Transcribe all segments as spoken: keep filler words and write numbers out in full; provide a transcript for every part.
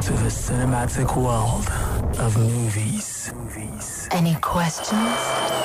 to the cinematic world of movies. movies. Any questions?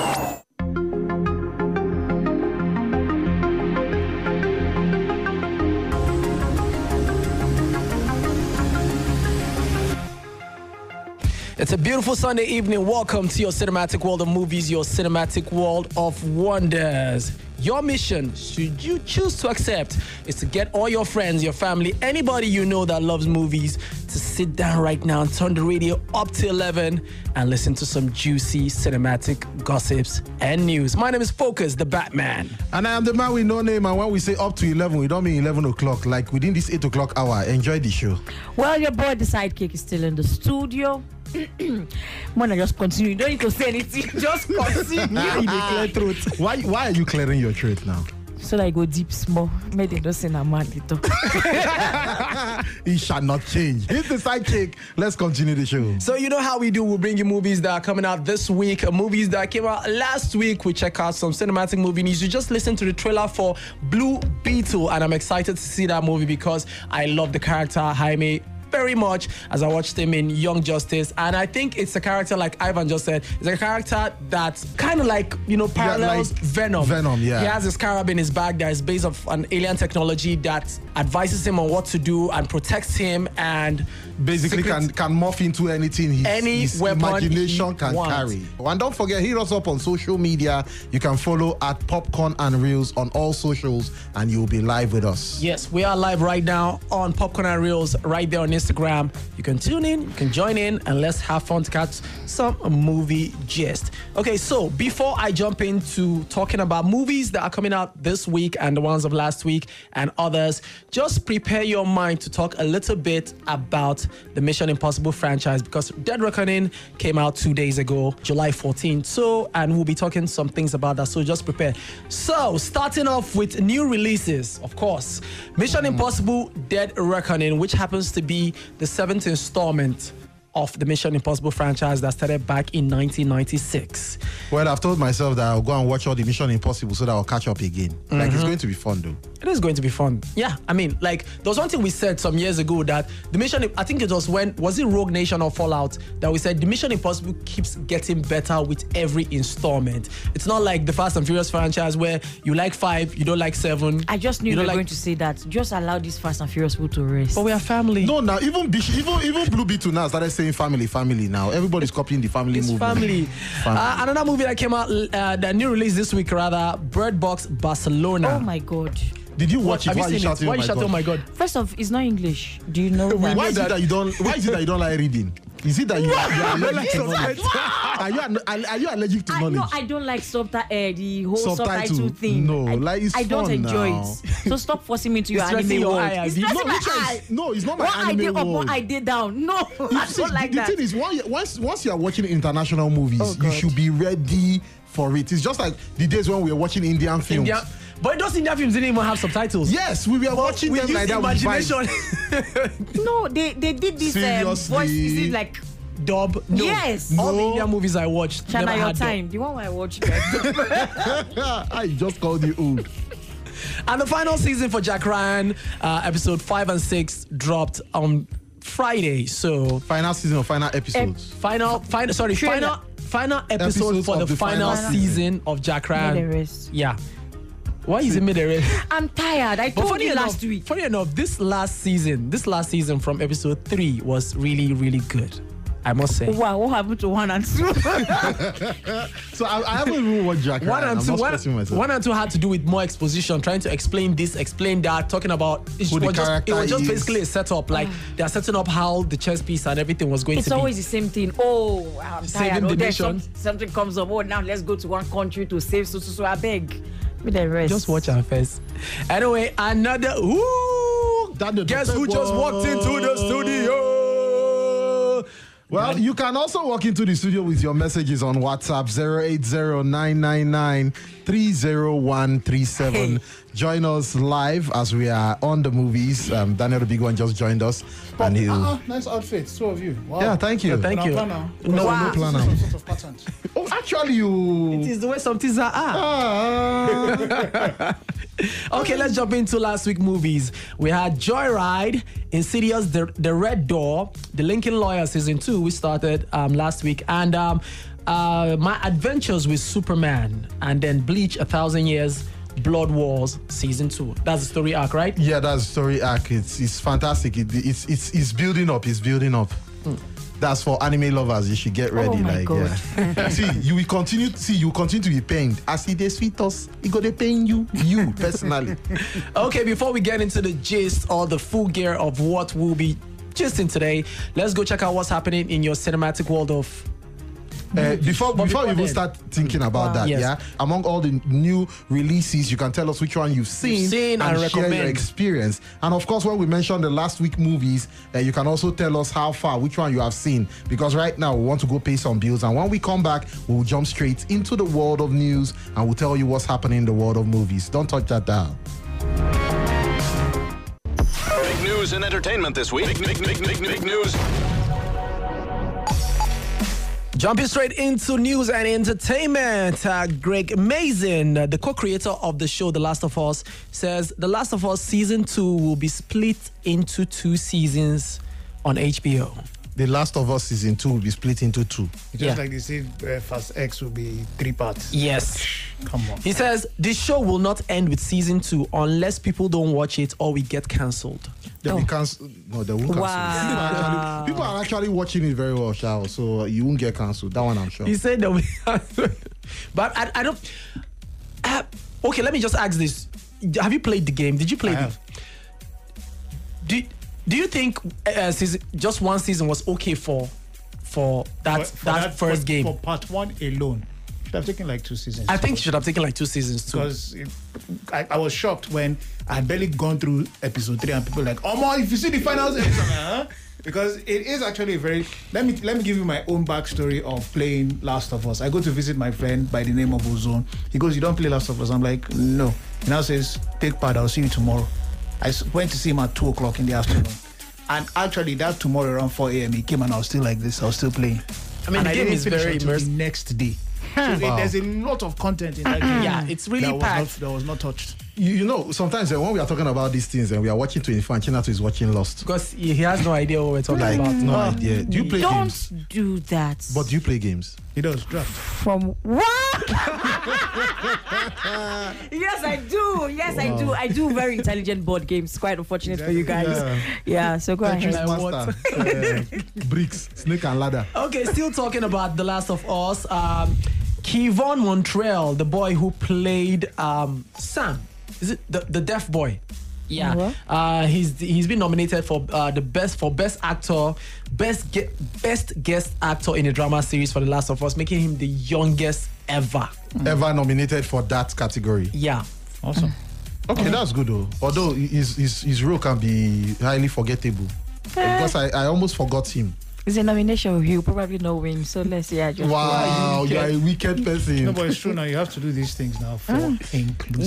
It's a beautiful Sunday evening. Welcome to your cinematic world of movies, your cinematic world of wonders. Your mission, should you choose to accept, is to get all your friends, your family, anybody you know that loves movies, to sit down right now and turn the radio up to eleven and listen to some juicy cinematic gossips and news. My name is Focus, the Batman. And I am the man with no name. And when we say up to eleven, we don't mean eleven o'clock. Like within this eight o'clock hour. Enjoy the show. Well, your boy, the sidekick, is still in the studio. When I just continue, you don't need to say anything. Just continue. Clear throat. Why, why are you clearing your throat now? So that I go deep small. Maybe they don't say a man little. It shall not change. Hit the sidekick. Let's continue the show. So you know how we do. We'll bring you movies that are coming out this week, uh, movies that came out last week. We check out some cinematic movie news. You just listen to the trailer for Blue Beetle, and I'm excited to see that movie because I love the character Jaime very much as I watched him in Young Justice, and I think it's a character, like Ivan just said, it's a character that's kind of like, you know, parallels like Venom. Venom, yeah. He has a scarab in his bag that is based off an alien technology that advises him on what to do and protects him, and basically secret, can can morph into anything his, any his weapon imagination can wants. carry. And don't forget, hit us up on social media. You can follow at Popcorn and Reels on all socials, and you'll be live with us. Yes, we are live right now on Popcorn and Reels, right there on Instagram. You can tune in, you can join in, and let's have fun to catch some movie gist. Okay, so before I jump into talking about movies that are coming out this week and the ones of last week and others, just prepare your mind to talk a little bit about the Mission Impossible franchise, because Dead Reckoning came out two days ago, July fourteenth. So, and we'll be talking some things about that. So just prepare. So, starting off with new releases, of course, Mission Impossible Dead Reckoning, which happens to be the seventh installment of the Mission Impossible franchise that started back in nineteen ninety-six. Well, I've told myself that I'll go and watch all the Mission Impossible so that I'll catch up again. Mm-hmm. Like, it's going to be fun, though. It is going to be fun. Yeah, I mean, like, there was one thing we said some years ago that the Mission, I think it was when, was it Rogue Nation or Fallout, that we said the Mission Impossible keeps getting better with every installment. It's not like the Fast and Furious franchise where you like five, you don't like seven. I just knew you were like, going to say that. Just allow these Fast and Furious people to rest. But we are family. No, now, even even even Blue Beetle now started saying family, family now. Everybody's copying the family it's movement. family. family. Uh, another movie that came out, uh, the new release this week, rather, Bird Box Barcelona. Oh my God. Did you watch what, it? Why Why you shouting? Why you shouting? Oh my God! First off, it's not English. Do you know that? Why is it that you don't? Why is it that you don't like reading? Is it that you, you are allergic to knowledge? Are you are you allergic to I, knowledge? No, I don't like subtitle. Uh, the whole Subtitle. subtitle thing. No, I, like it's I don't fun enjoy now. it. So stop forcing me to your It's anime stressing your world. eye, It's Abby. stressing No, my which is- eye. no, it's not my What I anime did up, world. what I did down. No, You I see, don't like the that. thing is, once once once you are watching international movies, Oh, you God. should be ready for it. It's just like the days when we were watching Indian films. India, but those Indian films didn't even have subtitles. Yes, we were But watching we them use like that. with imagination. vibes. No, they they did this um, Seriously? voice. Is it like Dub. No. Yes. All the No. Indian movies I watched China never Your had dub. Time? The one where I watched. I just called you old. And the final season for Jack Ryan, uh, episode five and six, dropped on Friday. So Final season or final episodes. final, final, sorry, Trailer. final, final episode Episodes for of the, the final, final season of Jack Let the Ryan. rest. Yeah. Why is it made a red? I'm tired. I But told funny you enough, last week. funny enough, this last season, this last season from episode three was really, really good. I must say. Wow, what happened to one and two? So I, I haven't even watched Jack One Ryan. and I'm two, not one, stressing myself. one and two had to do with more exposition, trying to explain this, explain that, talking about it Who the was just, it character was just is. basically a setup. Like they are setting up how the chess piece and everything was going It's to always be. the same thing. Oh, I'm Saving tired. the Oh, there's some, nation. something comes up. Oh, now let's go to one country to save. So, so, so I beg. With the rest. Just watch our face. Anyway, another. Ooh, That the guess who perfect just walked into the one. studio? Well, you can also walk into the studio with your messages on WhatsApp zero eight zero nine nine nine three zero one three seven. Hey. Join us live as we are on the movies. Um, Daniel the Big One just joined us. and he'll... uh-uh, nice outfits, two of you. Wow. Yeah, thank you. Yeah, thank you. Planner. No, Wow. no planner. Some sort of pattern. Oh, actually, you... It is the way some things are. Ah. Okay, let's jump into last week's movies. We had Joyride, Insidious, The, the Red Door, The Lincoln Lawyer season two, we started um, last week, and um, uh, My Adventures with Superman, and then Bleach, A Thousand Years, Blood Wars season two. That's the story arc, right? Yeah, that's the story arc. It's it's fantastic. It, it's it's it's building up. It's building up. Mm. That's for anime lovers. You should get ready. Oh my like, God. yeah. See, you will continue. See, you continue to be pained. As it is sweet us, it gonna pain you, you personally. Okay, before we get into the gist or the full gear of what we'll be gisting today, let's go check out what's happening in your cinematic world of. Uh, before But before before you even then- start thinking about Wow. that, Yes. yeah, among all the new releases, you can tell us which one you've seen, seen and share recommend. your experience. And of course, when we mentioned the last week movies, uh, you can also tell us how far, which one you have seen. Because right now we want to go pay some bills, and when we come back, we'll jump straight into the world of news, and we'll tell you what's happening in the world of movies. Don't touch that dial. Big news and entertainment this week. Big, big, big, big, big news. Jumping straight into news and entertainment, uh, Greg Mazin, uh, the co-creator of the show The Last of Us, says The Last of Us season two will be split into two seasons on H B O. The Last of Us season two will be split into two. Just Yeah. like they say, uh, Fast X will be three parts. Yes. Come on. He says the show will not end with season two unless people don't watch it or we get cancelled. They'll be cancelled. No, they won't cancel. Wow. People, are actually, people are actually watching it very well, Shao, so you won't get cancelled. That one I'm sure. He said that we but I, I don't. Uh, okay, let me just ask this: have you played the game? Did you play I the? have. Do Do you think uh, season, just one season was okay for for that For- for that, first for, game? For part one alone, should have taken like two seasons. I think you should have taken like two seasons too. because it, I, I was shocked when I had barely gone through episode three and people were like, oh my, if you see the finals episode, huh? Because it is actually a very. Let me let me give you my own backstory of playing Last of Us. I go to visit my friend by the name of Ozone. He goes, you don't play Last of Us? I'm like, no. He now says, take part. I'll see you tomorrow. I s- went to see him at two o'clock in the afternoon. And actually, that tomorrow around four a.m. he came and I was still like this. I was still playing. I mean, and the I game didn't is finish very until immersive. the next day. So it- there's a lot of content in that game. Yeah, it's really that was, packed. not, that was not touched. You, you know, sometimes uh, when we are talking about these things and we are watching twenty-four and Chinato is watching Lost. Because he he has no idea what we're talking Like, about. no idea. Do you play Don't games? do that. But do you play games? He does draft. From what? Yes, I do. Yes, I do. I do very intelligent board games. Quite unfortunate for you guys. Yeah. Yeah, so go Tetris ahead. Like what? Master, uh, bricks, snake and ladder. Okay, still talking about The Last of Us. Um, Kevon Montreal, the boy who played um, Sam, is it the, the deaf boy? Yeah, What? uh, he's he's been nominated for uh, the best for best actor, best ge- best guest actor in a drama series for The Last of Us, making him the youngest ever. Ever nominated for that category. Yeah, Awesome. Okay, that's good though. Although his, his, his role can be highly forgettable. Because I, I almost forgot him. It's a nomination. He'll probably not win. So let's see. I just Wow, you are a wicked person. No, but it's true now. You have to do these things now for inclusive.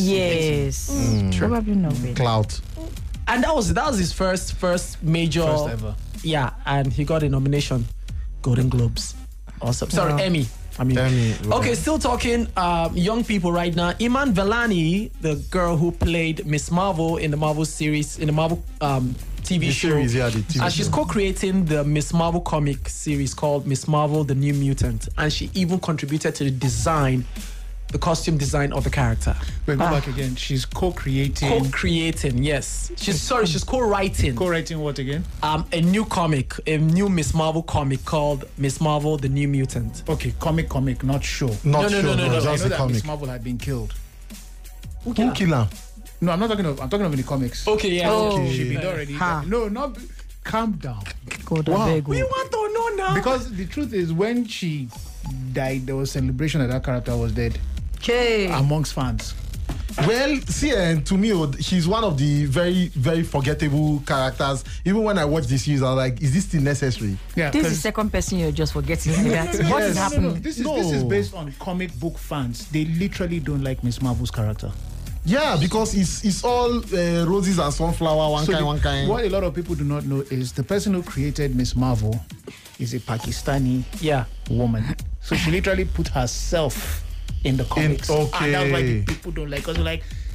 Yes. Probably not win. Clout. and that was that was his first first major. First ever. Yeah, and he got a nomination, Golden Globes. Awesome. Sorry, Wow. Emmy. I mean, Emmy, wow. okay, still talking um, young people right now. Iman Vellani, the girl who played Miss Marvel in the Marvel series, in the Marvel um, T V The show. series, yeah, the T V and she's show. co-creating the Miss Marvel comic series called Miss Marvel: The New Mutant, and she even contributed to the design, the costume design of the character. Wait, go back again. She's co-creating. Co-creating, yes. She's sorry, she's co-writing Co-writing what again? um, a new comic, a new Miss Marvel comic called Miss Marvel: The New Mutant. Okay, comic, comic, not show. Not No, no, sure, no, no, no. I just know a that comic. Miss Marvel had been killed. Who kill her? No, I'm not talking of. I'm talking of in the comics. Okay, yeah. Oh. Okay. She been already. Ha. No, not. Calm down. God, Wow. I beg We you. want to know now. Because the truth is, when she died, there was celebration that that character was dead Okay. amongst fans. Well, see, and to me, oh, she's one of the very, very forgettable characters. Even when I watch this series, I'm like, is this still necessary? Yeah, This is 'cause- the second person you're just forgetting like that. What is Yes. No, no, no. happening? This is this is No. based on comic book fans. They literally don't like Miss Marvel's character. Yeah, because it's it's all uh, roses and sunflower, one So kind, the- one kind. What a lot of people do not know is the person who created Miss Marvel is a Pakistani Yeah. woman. So she literally put herself in the comics. okay. And that's why the people don't like us. Like,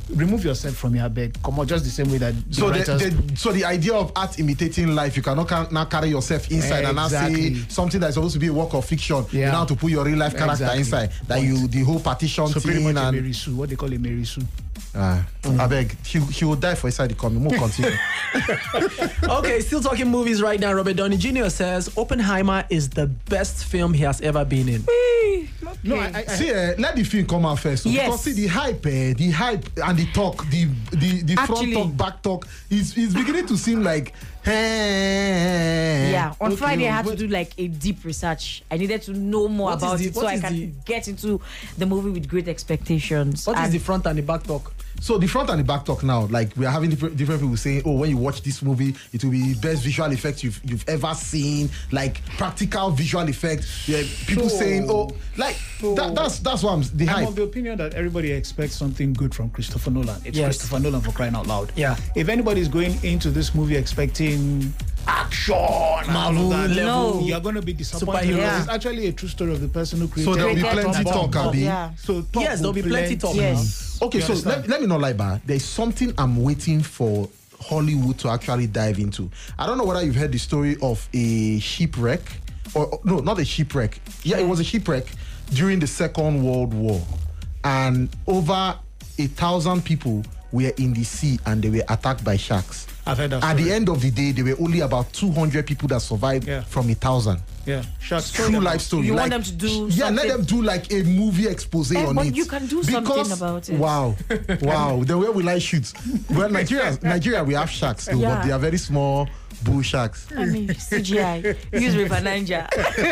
remove yourself from your bed. Come on, just the same way that the So the, writers. the so the idea of art imitating life, you cannot ca- now carry yourself inside and now Exactly. say something that's supposed to be a work of fiction. You Yeah. now have to put your real life character Exactly. inside. That you the whole partition so pretty thing much a and Mary Sue, what they call a Mary Sue. uh, I beg, he, he will die for inside the comic. We'll continue. Okay, still talking movies right now. Robert Downey Junior says Oppenheimer is the best film he has ever been in. No, I, I, I See, uh, let the film come out first. So Yes. Because see the hype, uh, the hype and the talk, the the, the front Actually- talk, back talk is is beginning to seem like. Hey, Yeah, on okay, Friday I had to but- do like a deep research. I needed to know more What is about the- it so what I is can the- get into the movie with great expectations. What is And the front and the back talk? So the front and the back talk now, like we are having different, different people saying, "Oh, when you watch this movie, it will be the best visual effects you've you've ever seen, like practical visual effects." Yeah, people So- saying, "Oh, like that, that's that's what I'm the I'm hype." of the opinion that everybody expects something good from Christopher Nolan. It's Yes. Christopher Nolan, for crying out loud. Yeah. If anybody's going into this movie expecting action and all Marvel of that, level. you're going to be disappointed. Superheroes. because It's actually a true story of the person who created So there'll be Created plenty Tom talk, Bomb. Abi. Yeah. So talk Yes, there'll will be plenty talk. Yes. Okay, You so understand? let, let me not lie, but there's something I'm waiting for Hollywood to actually dive into. I don't know whether you've heard the story of a shipwreck, or or- no, not a shipwreck. Yeah, it was a shipwreck during the Second World War, and over a thousand people were in the sea and they were attacked by sharks. I've heard that At the story. end of the day, there were only about two hundred people that survived Yeah. from a thousand. Yeah, sharks. True life story. You like, want them to do yeah, let something- them do like a movie expose Eh, on but it. you can do something Because- about it. Wow, wow. Then where will I shoot? Well, Nigeria, Nigeria, we have sharks too, Yeah. but they are very small bull sharks. I mean, C G I. Use River Ninja.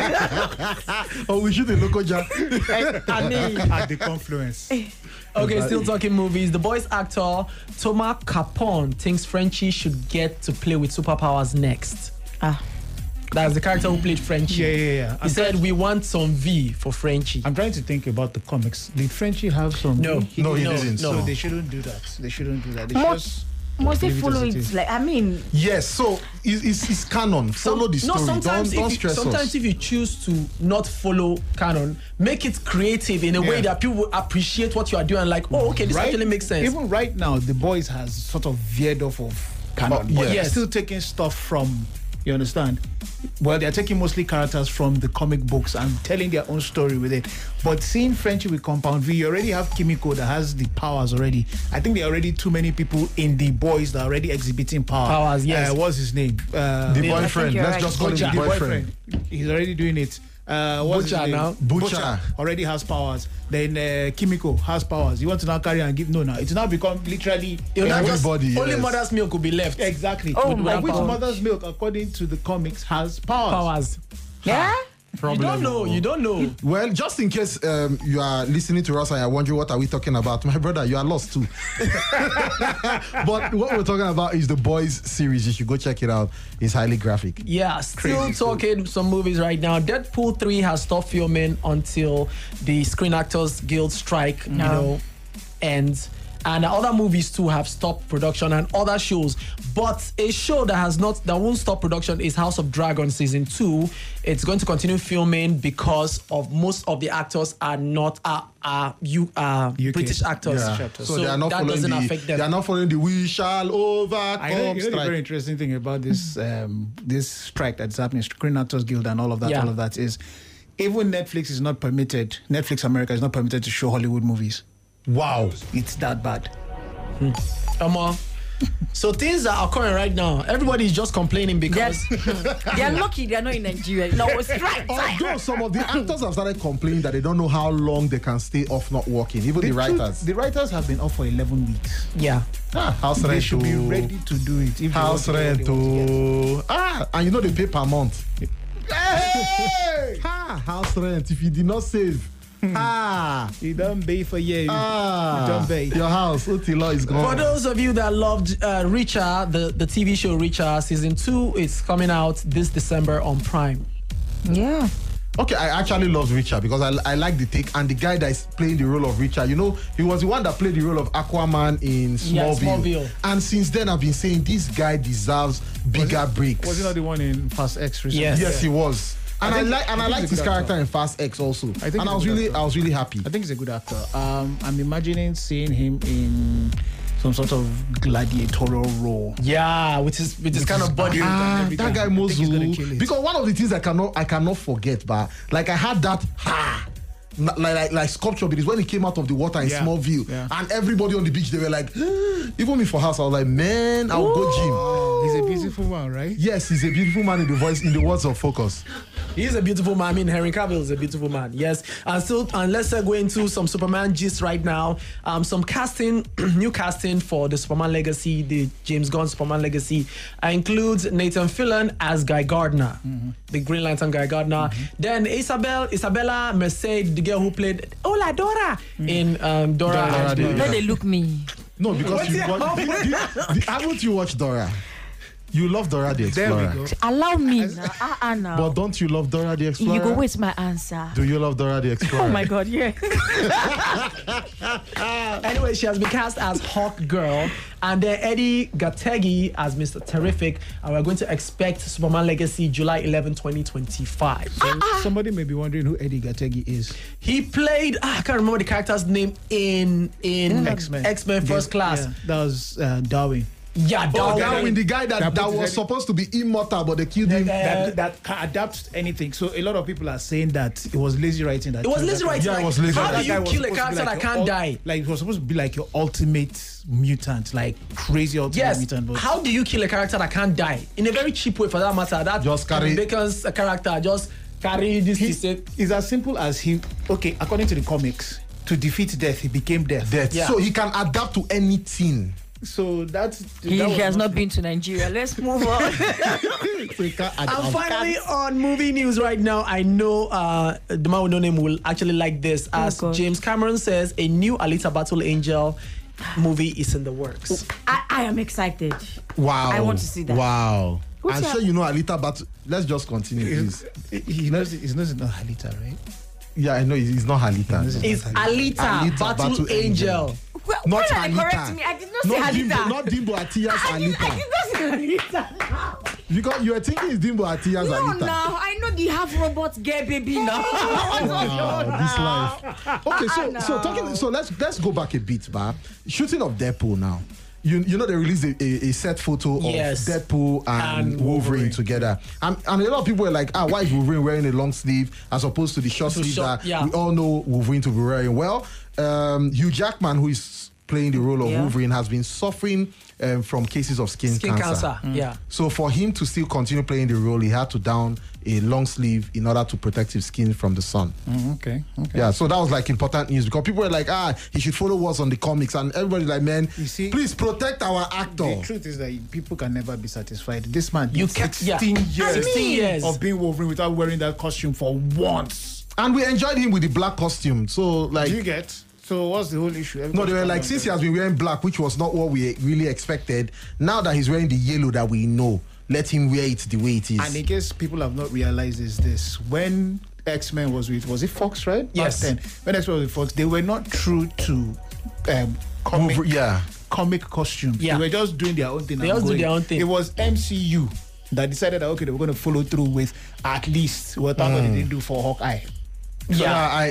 Oh, we shoot a local jar. I mean, At the confluence. Okay, still talking movies. The voice actor Thomas Capone thinks Frenchie should get to play with superpowers next. ah, That's the character who played Frenchie. Yeah, yeah, yeah. He I'm said we want some V for Frenchie. I'm trying to think about the comics. Did Frenchie have some? No, no, he no, didn't. no. So they shouldn't do that. They shouldn't do that. They should Mo- just must they leave it follow as it? it is. Like, I mean, Yes, so it's, it's, it's canon. Follow the story. No, sometimes, don't don't if you, stress sometimes us. if you choose to not follow canon, make it creative in a way Yeah. that people will appreciate what you are doing. Like, oh, okay, this actually makes sense. Even right now, the boys has sort of veered off of canon, Oh, but yes. they're Yes. still taking stuff from. You understand? Well, they're taking mostly characters from the comic books and telling their own story with it. But seeing Frenchie with Compound V, you already have Kimiko that has the powers already. I think there are already too many people in the boys that are already exhibiting power. Powers, yes. Uh, what's his name? Uh, The Yeah, I boyfriend. you're Let's right. just call him Butcher. the the boyfriend. boyfriend. He's already doing it. Uh, what's Butcher his name? now. Butcher. already has powers. Then uh, Kimiko has powers. You want to now carry and give? No, now it's now become literally You know, just Everybody, only yes. mother's milk will be left. exactly. Oh With- my which God. mother's milk, according to the comics, has powers. Powers. yeah. You don't know. You don't know. Well, just in case um, you are listening to us and you're wondering what are we talking about, my brother, you are lost too. But what we're talking about is the Boys series. You should go check it out. It's highly graphic. Yeah, still Crazy talking some movies right now. Deadpool three has stopped filming until the Screen Actors Guild strike, you know, ends. And other movies too have stopped production and other shows. But a show that has not, that won't stop production is House of Dragon season two. It's going to continue filming because of most of the actors are not are are you are U K. British actors. Yeah. So So, they are not that following doesn't the, affect them. They are not following the "We shall overcome" I know, you know the strike. very interesting thing about this um, this strike that's happening, Screen Actors Guild and all of that, Yeah. all of that is, even Netflix is not permitted. Netflix America is not permitted to show Hollywood movies. Wow. It's that bad. Come on. So things are occurring right now. Everybody is just complaining because They're, they're lucky they're not in Nigeria. No, it's right. Although some of the actors have started complaining that they don't know how long they can stay off not working, even the, truth- writers. the writers have been off for eleven weeks. yeah. ah, house They rent should be too. ready to do it. If they House want to rent do what they want to too. Ah, and you know they pay per month. get. Hey! Ah, house rent. If you did not save, ah, You don't pay for you. ah, You don't pay. your house, Utila is gone. For those of you that loved uh, Richa, the, the T V show Richa, season two is coming out this December on Prime. Yeah. Okay, I actually love Richard because I, I like the take, and the guy that is playing the role of Richard, you know, he was the one that played the role of Aquaman in Yeah, Smallville. Smallville. And since then, I've been saying this guy deserves bigger breaks. Was he not the one in Fast X recently? Yes. Yes, he was. And I, think- like and I, I think liked he's a his good character actor. in Fast X also. think and he's I a was good really actor. I was really happy. I think he's a good actor. Um, I'm imagining seeing him in some sort of gladiatorial role. Yeah, which is which is kind of body. Ah, everything. that guy I think he's gonna kill Mozu. it. Because one of the things I cannot I cannot forget, but like I had that ha. n- Like, like like sculpture because when he came out of the water in Yeah, Smallville yeah. and everybody on the beach they were like even me for house I was like man I'll go gym. He's a beautiful man, right? Yes, he's a beautiful man in the voice in the words of Focus. He's a beautiful man. I mean, Henry Cavill is a beautiful man. Yes. And so, and let's uh, go into some Superman gist right now. Um, some casting, new casting for the Superman Legacy, the James Gunn Superman Legacy, uh, includes Nathan Fillion as Guy Gardner, Mm-hmm. the Green Lantern Guy Gardner. Then Isabel, Isabella Merced, the girl who played Ola Dora in um, Dora. Dora and the- the- No, they look me. No, because What's you it- watch, did, did, did, haven't you watched Dora? You love Dora the There we Explorer. go. Allow me now. Ah, ah, now. But don't you love Dora the Explorer? You go waste my answer. Do you love Dora the Explorer? Oh my God, yeah. Anyway, she has been cast as Hawk Girl, and then Eddie Gattegui as Mister Terrific. And we're going to expect Superman Legacy July eleventh, twenty twenty-five. So somebody may be wondering who Eddie Gattegui is. He played, ah, I can't remember the character's name in in X-Men. X-Men First Class. Yeah, that was uh, Darwin. Yeah, Oh, Darwin. Darwin, the guy that, That that put his was head- supposed to be immortal, but they killed him. Yeah. That, that can adapt anything. So a lot of people are saying that it was lazy writing. That It was killed lazy that writing. guy. Yeah, it like, was lazy How writing. do That guy you was kill a supposed to be character like that your can't ul- die? Like it was supposed to be like your ultimate mutant, like crazy ultimate Yes. mutant. But How do you kill a character that can't die? In a very cheap way, for that matter. That Just carry- Bacon's a character. Just carry this. he, He said, it's as simple as he. Okay, according to the comics, to defeat death, he became death. Death. Yeah. So he can adapt to anything. So that's He that was has not been to Nigeria. Let's move on. So he can And adapt. finally, on movie news right now, I know uh, the man with no name will actually like this. As God. James Cameron says, a new Alita Battle Angel movie is in the works. I, I am excited. Wow. I want to see that. Wow. Who's I'm that? sure you know Alita, but let's just continue, He's- please. He knows he knows it's not Halita, right? Yeah, I know it's it's not Halita. It's Alita, Alita Battle, Battle Angel. Angel. Well, Not why are they Alita. correcting me? I did not Not say Dimbo, Halita. not Dimbo Atiya's I did, I Alita. did not say Halita. Because you were thinking it's Dimbo Atiya's No, Alita. now I know the half robot gay baby now. Wow, this life. Okay, so no. so talking. So let's let's go back a bit, ba. Shooting of Deadpool now. You, you know they released a, a, a set photo Yes. of Deadpool and, And Wolverine, Wolverine. together, and, and a lot of people were like, ah, why is Wolverine wearing a long sleeve as opposed to the short To sleeve short- that yeah. we all know Wolverine to be wearing? Well, um, Hugh Jackman, who is playing the role of Yeah. Wolverine, has been suffering um, from cases of skin, Skin cancer. cancer. Yeah. So for him to still continue playing the role, he had to don a long sleeve in order to protect his skin from the sun. Okay. Okay. Yeah, so that was like important news because people were like, ah, he should follow what's on the comics, and everybody's like, man, You see- please protect our actor. The truth is that people can never be satisfied. This man You did can't- yeah. sixteen years, sixteen years. of being Wolverine without wearing that costume for once. And we enjoyed him with the black costume. So like, Do you get? So what's the whole issue? no, they were like, since he has been wearing black, which was not what we really expected. Now that he's wearing the yellow that we know, let him wear it the way it is. And in case people have not realized is this, when X-Men was with, was it Fox, right? Yes. Back then, when X-Men was with Fox, they were not true to um, comic, Wolver- yeah. comic costumes. Yeah. They were just doing their own thing. They and just do going. their own thing. It was M C U that decided that, okay, they were going to follow through with at least what mm. they didn't do for Hawkeye. Yeah, I,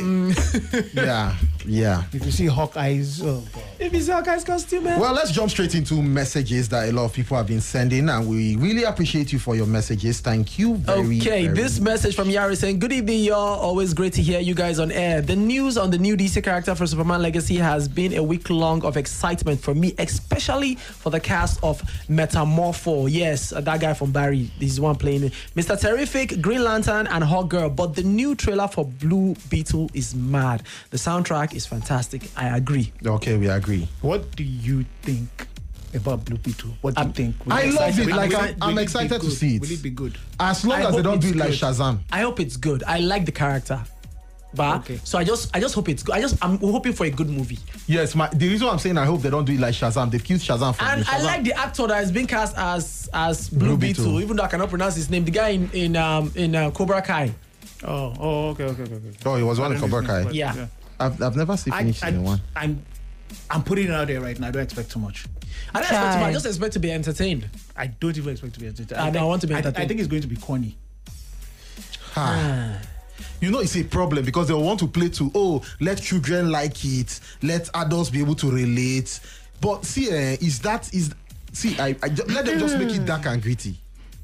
yeah, yeah. If you see Hawkeye's, oh God. If it's your guy's costume, man. Well, let's jump straight into messages that a lot of people have been sending, and we really appreciate you for your messages. Thank you very Okay, very this message from Yari saying, good evening, y'all. Always great to hear you guys on air. The news on the new D C character for Superman Legacy has been a week long of excitement for me, especially for the cast of Metamorpho. Yes, uh, that guy from Barry, this is one playing it. Mister Terrific, Green Lantern, and Hawk Girl. But the new trailer for Blue Beetle is mad. The soundtrack is fantastic. I agree. Okay, we agree. What do you think about Blue Beetle? What do you I'm- think? Will I it- love it. will Like, will I'm- it- I'm will it be excited to good? see it. Will it be good? As long I as they hope don't do it's it like good. Shazam. I hope it's good. I like the character. But Okay. so I just I just hope it's good. I just I'm hoping for a good movie. Yes, my, the reason I'm saying I hope they don't do it like Shazam. They've killed Shazam for And me. I Shazam- like the actor that has been cast as as Blue, Blue Beetle, Beetle. even though I cannot pronounce his name. The guy in in um in uh, Cobra Kai. Oh, oh, okay, okay, okay. okay. Oh, he was one in I don't Cobra know Kai. his name, but Yeah. I've, I've never seen I, finished I, season one. I'm, I'm putting it out there right now. I don't expect too much. I don't expect to, Try. I just expect to be entertained. I don't even expect to be entertained. I know, I want to be I, entertained. I think it's going to be corny. Ah. You know, it's a problem because they want to play to, oh, let children like it, let adults be able to relate. But see, uh, is that, is, see, I, I ju- let them just make it dark and gritty.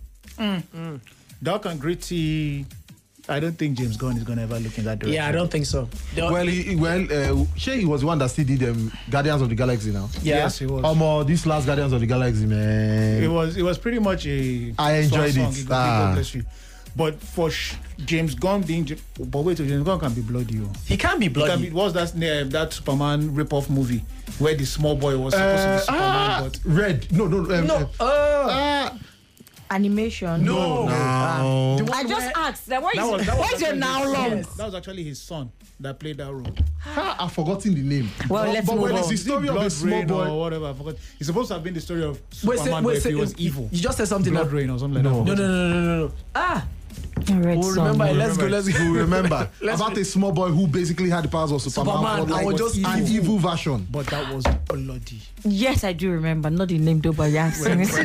Mm. Mm. Dark and gritty. I don't think James Gunn is going to ever look in that direction. Yeah, I don't think so. Don't- Well, he, well, uh, Shay, he was the one that still did um, Guardians of the Galaxy now. yeah. Yes, he was. Um, uh, this last Guardians of the Galaxy, man. It was it was pretty much a I enjoyed swan it. song. Ah. God bless you. But for sh- James Gunn being, J- but wait, James Gunn can be bloody. Oh. He can't be It can bloody. be, what's that uh, that Superman rip-off movie where the small boy was supposed Uh, to be Superman, ah, but Red. No, no. Um, no. uh, Uh, ah, Animation. no. no. Ah, the I one just where- asked. That what that is was, that was what is your actually now his long? son. That was actually his son that played that role. ah, I've forgotten the name. Well, but, let's but move when on. it's the Is it story of a Blood small Rain boy. or whatever. I forgot. It's supposed to have been the story of Wait, Superman, say, but wait, if say, he was you, evil. you just said something. Blood That, Rain or something No. like no, that. no, no, no, no, no. Ah, I read we'll some. remember it. We'll Let's go. remember Let's go. You remember Let's about go. a small boy who basically had the powers of Superman, Superman, but I like was just an evil. evil version. But that was bloody. Yes, I do remember. Not the name though, but yeah, I've seen it.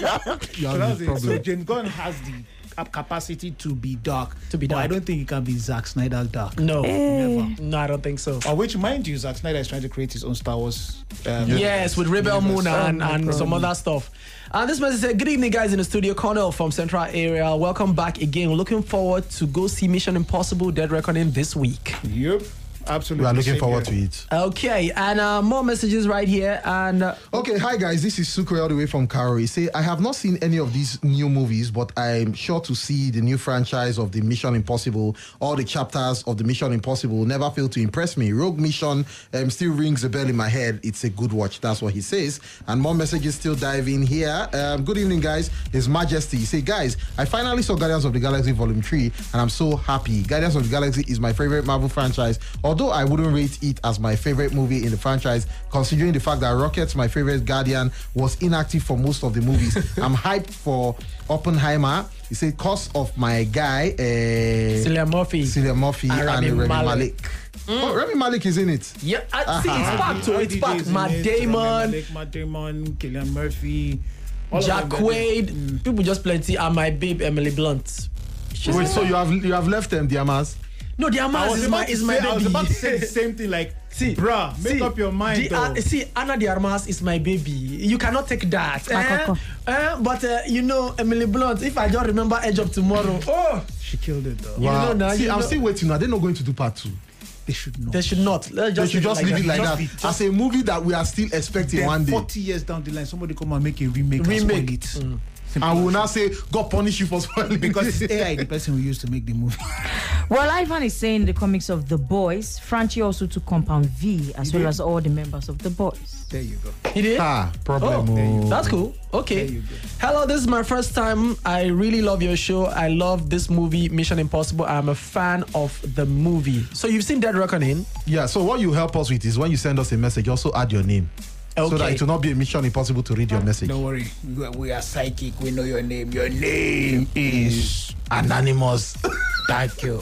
You So have that's the it. So problem. James Gunn has the cap- capacity to be dark. To be But I dark. don't think it can be Zack Snyder dark. No, Never. no, I don't think so. Or which, mind you, Zack Snyder is trying to create his own Star Wars. Um, Yes, with Rebel universe. Moon and, Oh, no and some problem. other stuff. And this message said, good evening, guys in the studio. Cornell from Central Area. Welcome back again. Looking forward to go see Mission Impossible Dead Reckoning this week. Yep, absolutely. We are looking Same forward here. to it. Okay, and uh, more messages right here. And uh, Okay, hi guys, this is Sukre all the way from Caro. He say, I have not seen any of these new movies, but I'm sure to see the new franchise of the Mission Impossible. All the chapters of the Mission Impossible never fail to impress me. Rogue Mission um, still rings a bell in my head. It's a good watch. That's what he says. And more messages still dive in here. Um, good evening, guys. His Majesty. He say, guys, I finally saw Guardians of the Galaxy Volume three, and I'm so happy. Guardians of the Galaxy is my favorite Marvel franchise, although I wouldn't rate it as my favorite movie in the franchise, considering the fact that Rocket's my favorite Guardian was inactive for most of the movies. I'm hyped for Oppenheimer. He said, cause of my guy, uh, Cillian Murphy. Cillian Murphy And and, Rami Rami Malek. Malek. Oh, Rami Malek is in it. Yeah, I see, it's Uh-huh. back to it's R D J back. is in Matt it, Damon, Rami Malek, Matt Damon, Cillian Murphy, all of Jack them, Quaid, Mm. people just plenty, and my babe Emily Blunt. She's Wait, so you have you have left them, Diamas? no, the I Amas was, is my about to is my say, I was baby. about to say the same thing, like, See, bruh, make see, up your mind, the, though. uh, see, Anna de Armas is my baby. You cannot take that. Eh? Makoko. Eh? But uh, you know, Emily Blunt. If I just remember Edge of Tomorrow, oh, She killed it, though. know now, See, you I'm know- still waiting. Are they not going to do part two? They should not. they should not. Let's They just should just leave it like Just that. be- just- As a movie that we are still expecting Then one day. forty years down the line, somebody come and make a remake, and Remake. spoil it. Simple And we'll as now say, God punish you for spoiling because it. it's A I, the person who used to make the movie. Well, Ivan is saying in the comics of The Boys, Franchi also took Compound V as well did? as all the members of The Boys. There you go. He did. Ah, problem. Oh, there you go. that's cool. Okay. There you go. Hello, this is my first time. I really love your show. I love this movie, Mission Impossible. I'm a fan of the movie. So you've seen Dead Reckoning? Yeah, so what you help us with is when you send us a message, also add your name. So that Okay. it will not be a mission impossible to read your message. Don't worry. We are, we are psychic. We know your name. Your name is. Anonymous. Thank you.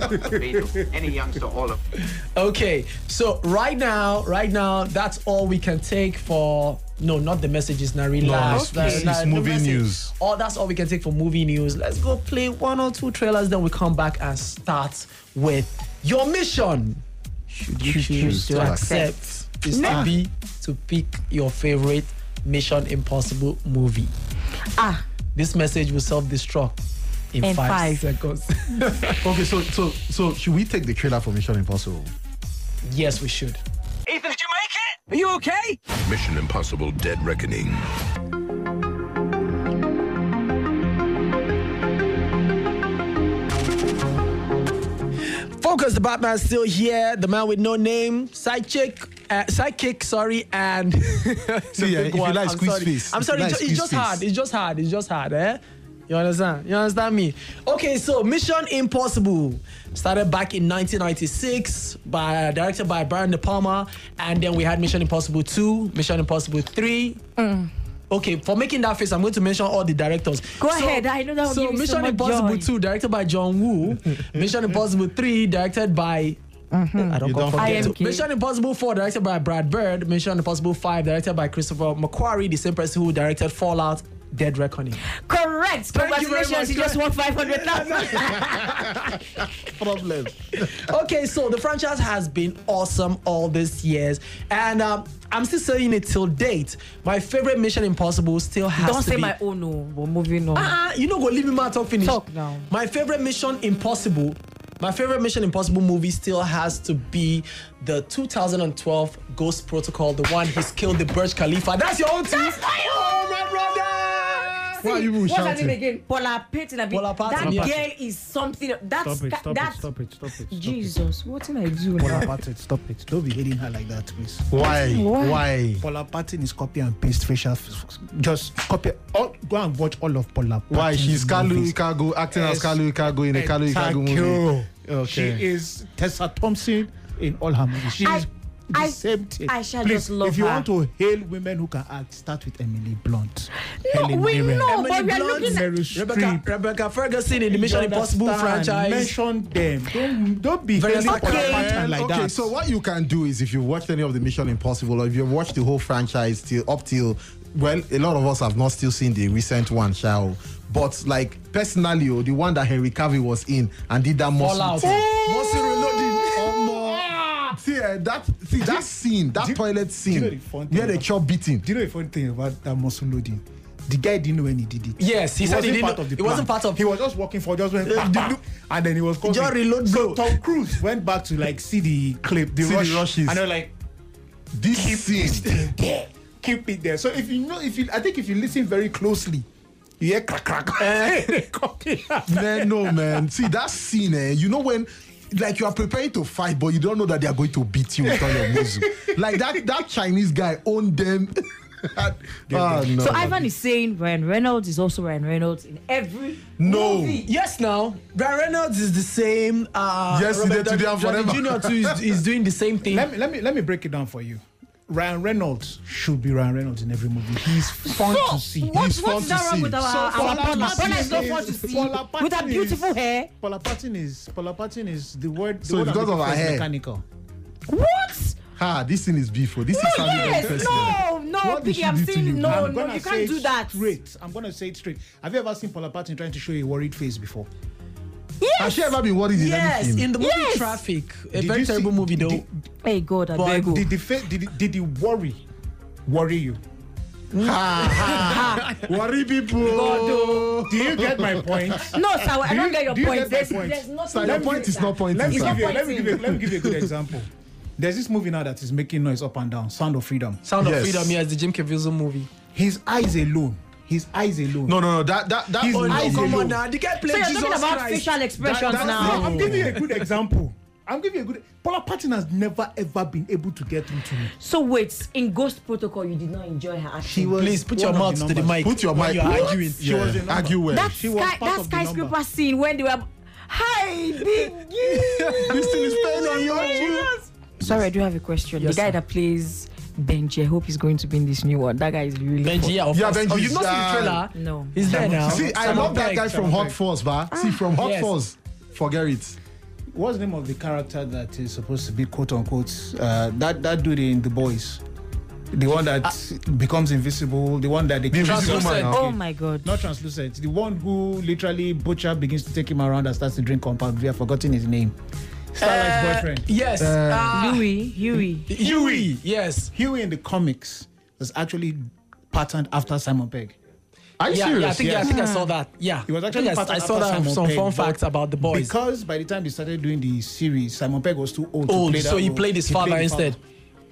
Any youngster, all of Okay. So right now, right now, that's all we can take for. No, not the messages, not really. No, last. it's- it's- it's movie news. Oh, that's all we can take for movie news. Let's go play one or two trailers, then we come back and start with your mission. Should you choose to accept is to be to pick your favorite Mission Impossible movie. Ah, This message will self-destruct in, In five, five. seconds. Okay, so so so should we take the trailer for Mission Impossible? Yes, we should. Ethan, did you make it? Are you okay? Mission Impossible Dead Reckoning. Focus, the Batman's still here. The man with no name, sidekick, uh, sidekick, sorry, and the See, uh, big if you one. like I'm squeeze sorry. face, I'm if sorry. you It's, like ju- it's just squeeze hard. face. It's just hard. It's just hard, eh? You understand? You understand me? Okay, so Mission Impossible started back in nineteen ninety-six, by directed by Brian De Palma, and then we had Mission Impossible two, Mission Impossible three. Okay, for making that face, I'm going to mention all the directors. Go ahead, I know that will So give you so Mission much Impossible joy. two, directed by John Woo. Mission Impossible three, directed by. I don't You go don't forget. I M K. Mission Impossible four, directed by Brad Bird. Mission Impossible five, directed by Christopher McQuarrie, the same person who directed Fallout Dead Reckoning. Correct. Thank you very Congratulations, you, much. just won five hundred thousand. Problem. Okay, so the franchise has been awesome all these years, and um, I'm still saying it till date. My favorite Mission Impossible still has Don't to say be. my own, no. We're moving on. Ah, you know, go leave me my talk finish. Talk now. My favorite Mission Impossible. My favorite Mission Impossible movie still has to be the two thousand twelve Ghost Protocol, the one he's killed the Burj Khalifa. That's your own team. That's my own. Oh, my brother. Why are you What's her shouting? name again? Paula Patton. I mean, Paula Patton, that yeah. girl is something. That's Stop it, stop that's it, stop it, stop it. Stop Jesus. What did I do it. Paula now? Patton, stop it. Don't be hating her like that, please. Why? Why? Why? Paula Patton is copy and paste facial. f- f- Just copy. All, go and watch all of Paula Patton's Why? She's Kalu movies. Ikago, acting as Yes. Kalu Ikago in a Kalu Ikago movie. Exactly. Okay. She is Tessa Thompson in all her movies. She I- is the I- same thing. I shall Please, just love if you her. want to hail women who can act, start with Emily Blunt. No, Helen we Mirren. know, Emily but we are Blunt, looking at. Meryl Rebecca, Streep. Rebecca Ferguson in the You Mission Impossible understand? franchise. Mention them. Don't, don't be Very hailing Paula okay. Patton like okay, that. so what you can do is if you've watched any of the Mission Impossible or if you've watched the whole franchise till up till, well, a lot of us have not still seen the recent one, shall. But like personally, oh, the one that Henry Cavill was in and did that muscle, Fallout. muscle reloading. See, uh, that see that scene, that do- toilet do you scene, know the fun thing where they about- chop beating. Do you know the funny thing about that muscle loading? The guy didn't know when he did it. Yes, he said he wasn't didn't part know- of the he wasn't plan. part of- He was just walking for just went Uh, bah, the- bah, and then he was coming. Just reload, So go. Tom Cruise went back to like see the clip, the See the rush, rushes. and they're like, This keep scene, this thing there, keep it there. So if you know, if you, I think if you listen very closely, you hear crack crack. man, no man. See that scene, eh? You know when. Like you are preparing to fight, but you don't know that they are going to beat you with all your muscle. Like that, that Chinese guy owned them. Ah, no, So no. Ivan is saying Ryan Reynolds is also Ryan Reynolds in every No. movie. Yes, now Ryan Reynolds is the same. Uh, Yesterday, Robert today, and Downey forever. Junior too is, is doing the same thing. let me let me let me break it down for you. Ryan Reynolds should be Ryan Reynolds in every movie. He's fun So, to see. what, He's fun what's to that wrong see. with our, So our Paula Paula? Patton Paula is not is- fun to see. Paula With her Patton beautiful is- hair. Paula Patton is Paula Patton is the word. The So word it's I'm because of looking her for is hair. mechanical. What? Ah, this thing is beeful. This is No, sounding very yes, personal. no, no, What did Piggy, she I'm do to saying you? no, I'm no, gonna you say can't do it that. Straight. I'm gonna say it straight. Have you ever seen Paula Patton trying to show a worried face before? Has she ever been worried in yes, anything? in the movie Yes. Traffic, a Did very you see- terrible movie though. Did, Hey God, I But beg you. did, the fa- did, the- did the worry worry you? Worry people. God, Do you get my point? No, sir, I Do don't you- get your do you point. get my There's, point? there's nothing. Sir, your wrong point with is that. not pointing, Let me, sir. give you, not let, me give you, pointing. let me give you a good example. There's this movie now that is making noise up and down. Sound of Freedom. Sound Yes. of Freedom, yes, the Jim Caviezel movie. His eyes alone. His eyes alone. No, no, no. That that that. He's Oh no, eyes come alone. on now, the guy So played you're Jesus talking about Christ. facial expressions that- now. No, I'm giving you a good example. I'm giving you a good. Paula Patton has never ever been able to get into me. So wait, in Ghost Protocol, you did not enjoy her acting. She was Please put one your of mouth the to the numbers. mic. Put your when mic. you're What? arguing. She was a number. argue well. that She was sky, part that of the skyscraper number. scene when they were, hi, big This thing is paying on you. Sorry, I do have a question. Yes, the guy sir. that plays Benji, I hope he's going to be in this new one. That guy is really Benji, fun. yeah, of Yeah, course. Benji Oh, you've not is, seen uh, the trailer? No. He's there now. See, I Simon love that Pegg. guy from Simon Hot Pegg. Fuzz, ba. See, from Hot Yes. Fuzz, forget it. What's the name of the character that is supposed to be quote unquote uh, that that dude in The Boys, the one that becomes invisible, the one that they The Invisible Man. Translucent. Oh my God. not translucent, the one who literally Butcher begins to take him around and starts to drink compound. We have forgotten his name. Starlight's Uh, boyfriend. Yes. Uh, Huey, Huey. Huey. Yes. Huey in the comics was actually patterned after Simon Pegg. Are you Yeah, serious? yeah, I think, yeah, I think I saw that. Yeah. It was actually I, think I, I patterned saw after that Simon some Pegg, fun but facts about the boys. Because by the time they started doing the series, Simon Pegg was too old, Old, to play that so he role. played his He father played the instead.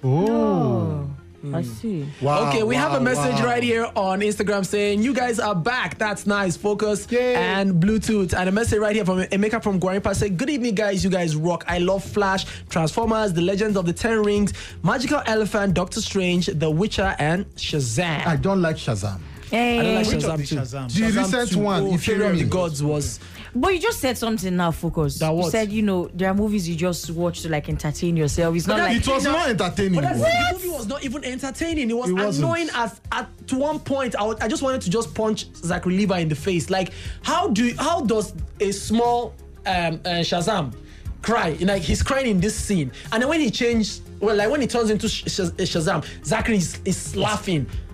Oh, I see. Wow, Okay, we have wow, a message wow. right here on Instagram saying you guys are back. That's nice. Focus Yay. and Bluetooth. And a message right here from Emeka from Guarimpa said, good evening, guys. You guys rock. I love Flash, Transformers, The Legends of the Ten Rings, Magical Elephant, Doctor Strange, The Witcher, and Shazam. I don't like Shazam. Hey. I don't like Which of Shazam the too. Shazam? The Shazam recent two. one, Oh, Fury of the Infuriating. Gods was. But you just said something now, Focus. That you what? said, you know, there are movies you just watch to like entertain yourself. It's not that's- like It was not entertaining. But that's, bro. the movie was not even entertaining. It was It wasn't. annoying as at to one point. I, would- I just wanted to just punch Zachary Levi in the face. Like, how do how does a small um, uh, Shazam cry? Like he's crying in this scene, and then when he changed, well, like when he turns into Sh- Sh- Shazam, Zachary is, is laughing.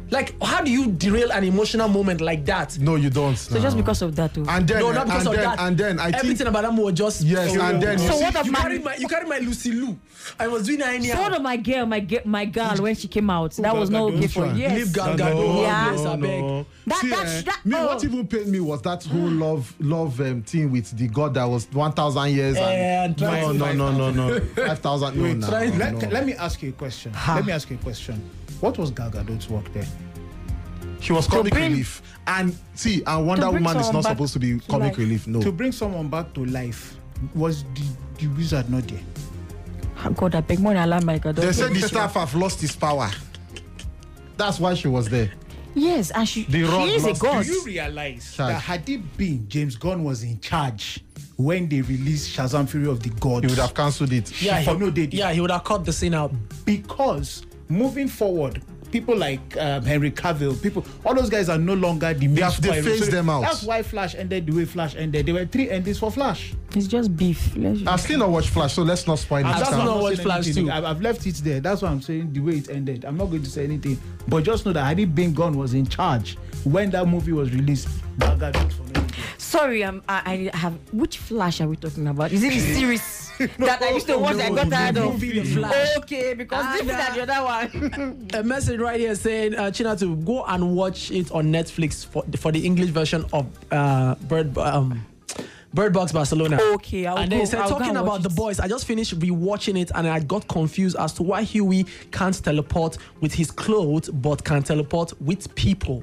Like, how do you derail an emotional moment like that? No, you don't. So just because of that, too. And then, No, not because and of then, that. and then I Everything think about that movie was just. yes, and then So you what see, of you my- carried my you carried my Lucy Lou. I was doing any. Sort of my girl, my girl, my girl when she came out. That was not Gal okay Gadot? for Which one? yes. Leave Gal no, Gadot. no, Yeah. Yes, I beg. no. That- See, that- eh, that- me, oh. what even paid me was that whole love, love um, thing with the God that was one thousand years. And no, try- no, no, no, no, five thousand. No, Wait, no, try- no, let, no. let me ask you a question. Let me ask you a question. What was Gal Gadot's work there? She was comic bring- relief, and see, and Wonder to bring Woman is someone not back supposed to be to comic life. relief. No, To bring someone back to life, was the, the wizard not there? God, I beg more than Allah, my God. they said the staff have lost his power. That's why she was there. Yes, and she, The Rock she is a lost- god. Do you realize Charge. that had it been James Gunn was in charge when they released Shazam Fury of the Gods, He would have cancelled it. Yeah, For he, no date. yeah, he would have cut the scene out. because moving forward, people like um, Henry Cavill, people, all those guys are no longer the main have- they superheroes. phased them out. That's why Flash ended the way Flash ended. There were three endings for Flash. It's just beef. Let's I've still not watched Flash, so let's not spoil I've it. That's I've not not watched seen Flash anything. too. I've, I've left it there. That's why I'm saying the way it ended. I'm not going to say anything, but just know that had it been Gunn was in charge when that movie was released, Gal Gadot for no reason. Sorry, um, I, I have. Which Flash are we talking about? Is it the series that I used to watch? I got tired the of. movie, The Flash. Okay, because Ah, different nah. than the other one. A message right here saying, uh, China, to go and watch it on Netflix for for the English version of uh, Bird um, Bird Box Barcelona. Okay, I'll and then go- he said, I'll go talking and about watch the it. boys, I just finished rewatching it and I got confused as to why Huey can't teleport with his clothes but can teleport with people.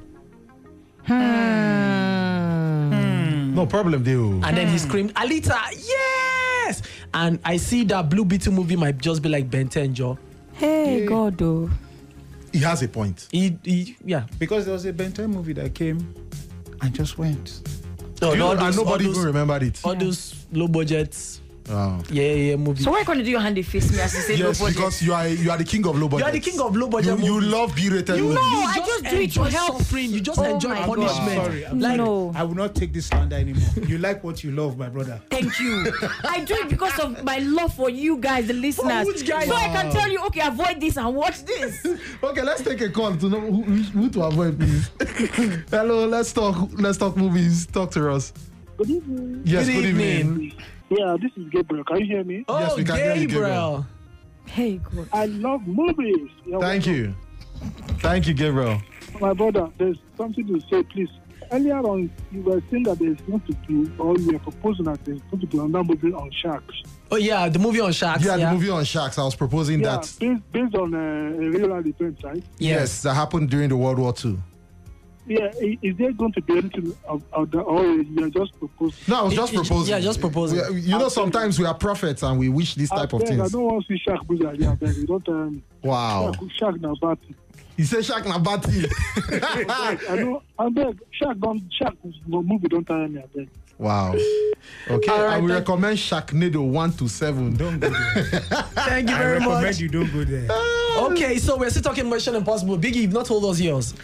No problem, deal. And then he screamed, Alita, yes! And I see that Blue Beetle movie might just be like Ben ten, Joe. Hey, God, though. He has a point. He, he, yeah. Because there was a Ben ten movie that came and just went. No, You know, all and those- nobody all those- even remembered it. All those low budgets, Wow. yeah, yeah, movie. So why can't you do your hand and face me as you say Yes, no budget? because you are you are the king of low budget. You are the king of low budget You, you movies. love B-rated You movies. know, you I just do it to enjoy help. suffering. You just Oh enjoy my God. punishment. Sorry, I'm Like, No. I will not take this slander anymore. You like what you love, my brother. Thank you. I do it because of my love for you guys, the listeners. which guys? So I can tell you, okay, avoid this and watch this. Okay, let's take a call to know who, who who to avoid, please. Hello, let's talk. Let's talk movies. Talk to us. Good evening. Yes, Good good, evening. evening. Yeah, this is Gabriel. Can you hear me? Oh, Yes, we can hear you, Gabriel. Hey, God. I love movies. You're Thank welcome. you. Thank you, Gabriel. My brother, there's something to say, please. Earlier on, you were saying that there's going to be, or you were proposing that there's going to be another movie on sharks. Oh, yeah, the movie on Sharks. Yeah, Yeah, the movie on sharks. I was proposing Yeah, that. based, based on uh, a real life event, right? Yes, that happened during the World War Two. Yeah, i- is there going to be anything of, of the, or you're just proposing? No, I was just It- it- proposing. yeah, just proposing. We are- you know, sometimes we are prophets and we wish this type I of beg, I things. don't want to see shark movie again. I beg you. Don't tell me. Wow. Shark, shark na bad thing. He said shark na bad thing. I know. I beg. Shark don't. Shark movie. Don't tell me. I beg. Wow. Okay, All right, and we thank- recommend Sharknado one to seven. Don't go there. Thank you I very recommend much. you don't go there. Okay, so we're still talking Mission Impossible. Biggie, you've not told us yours.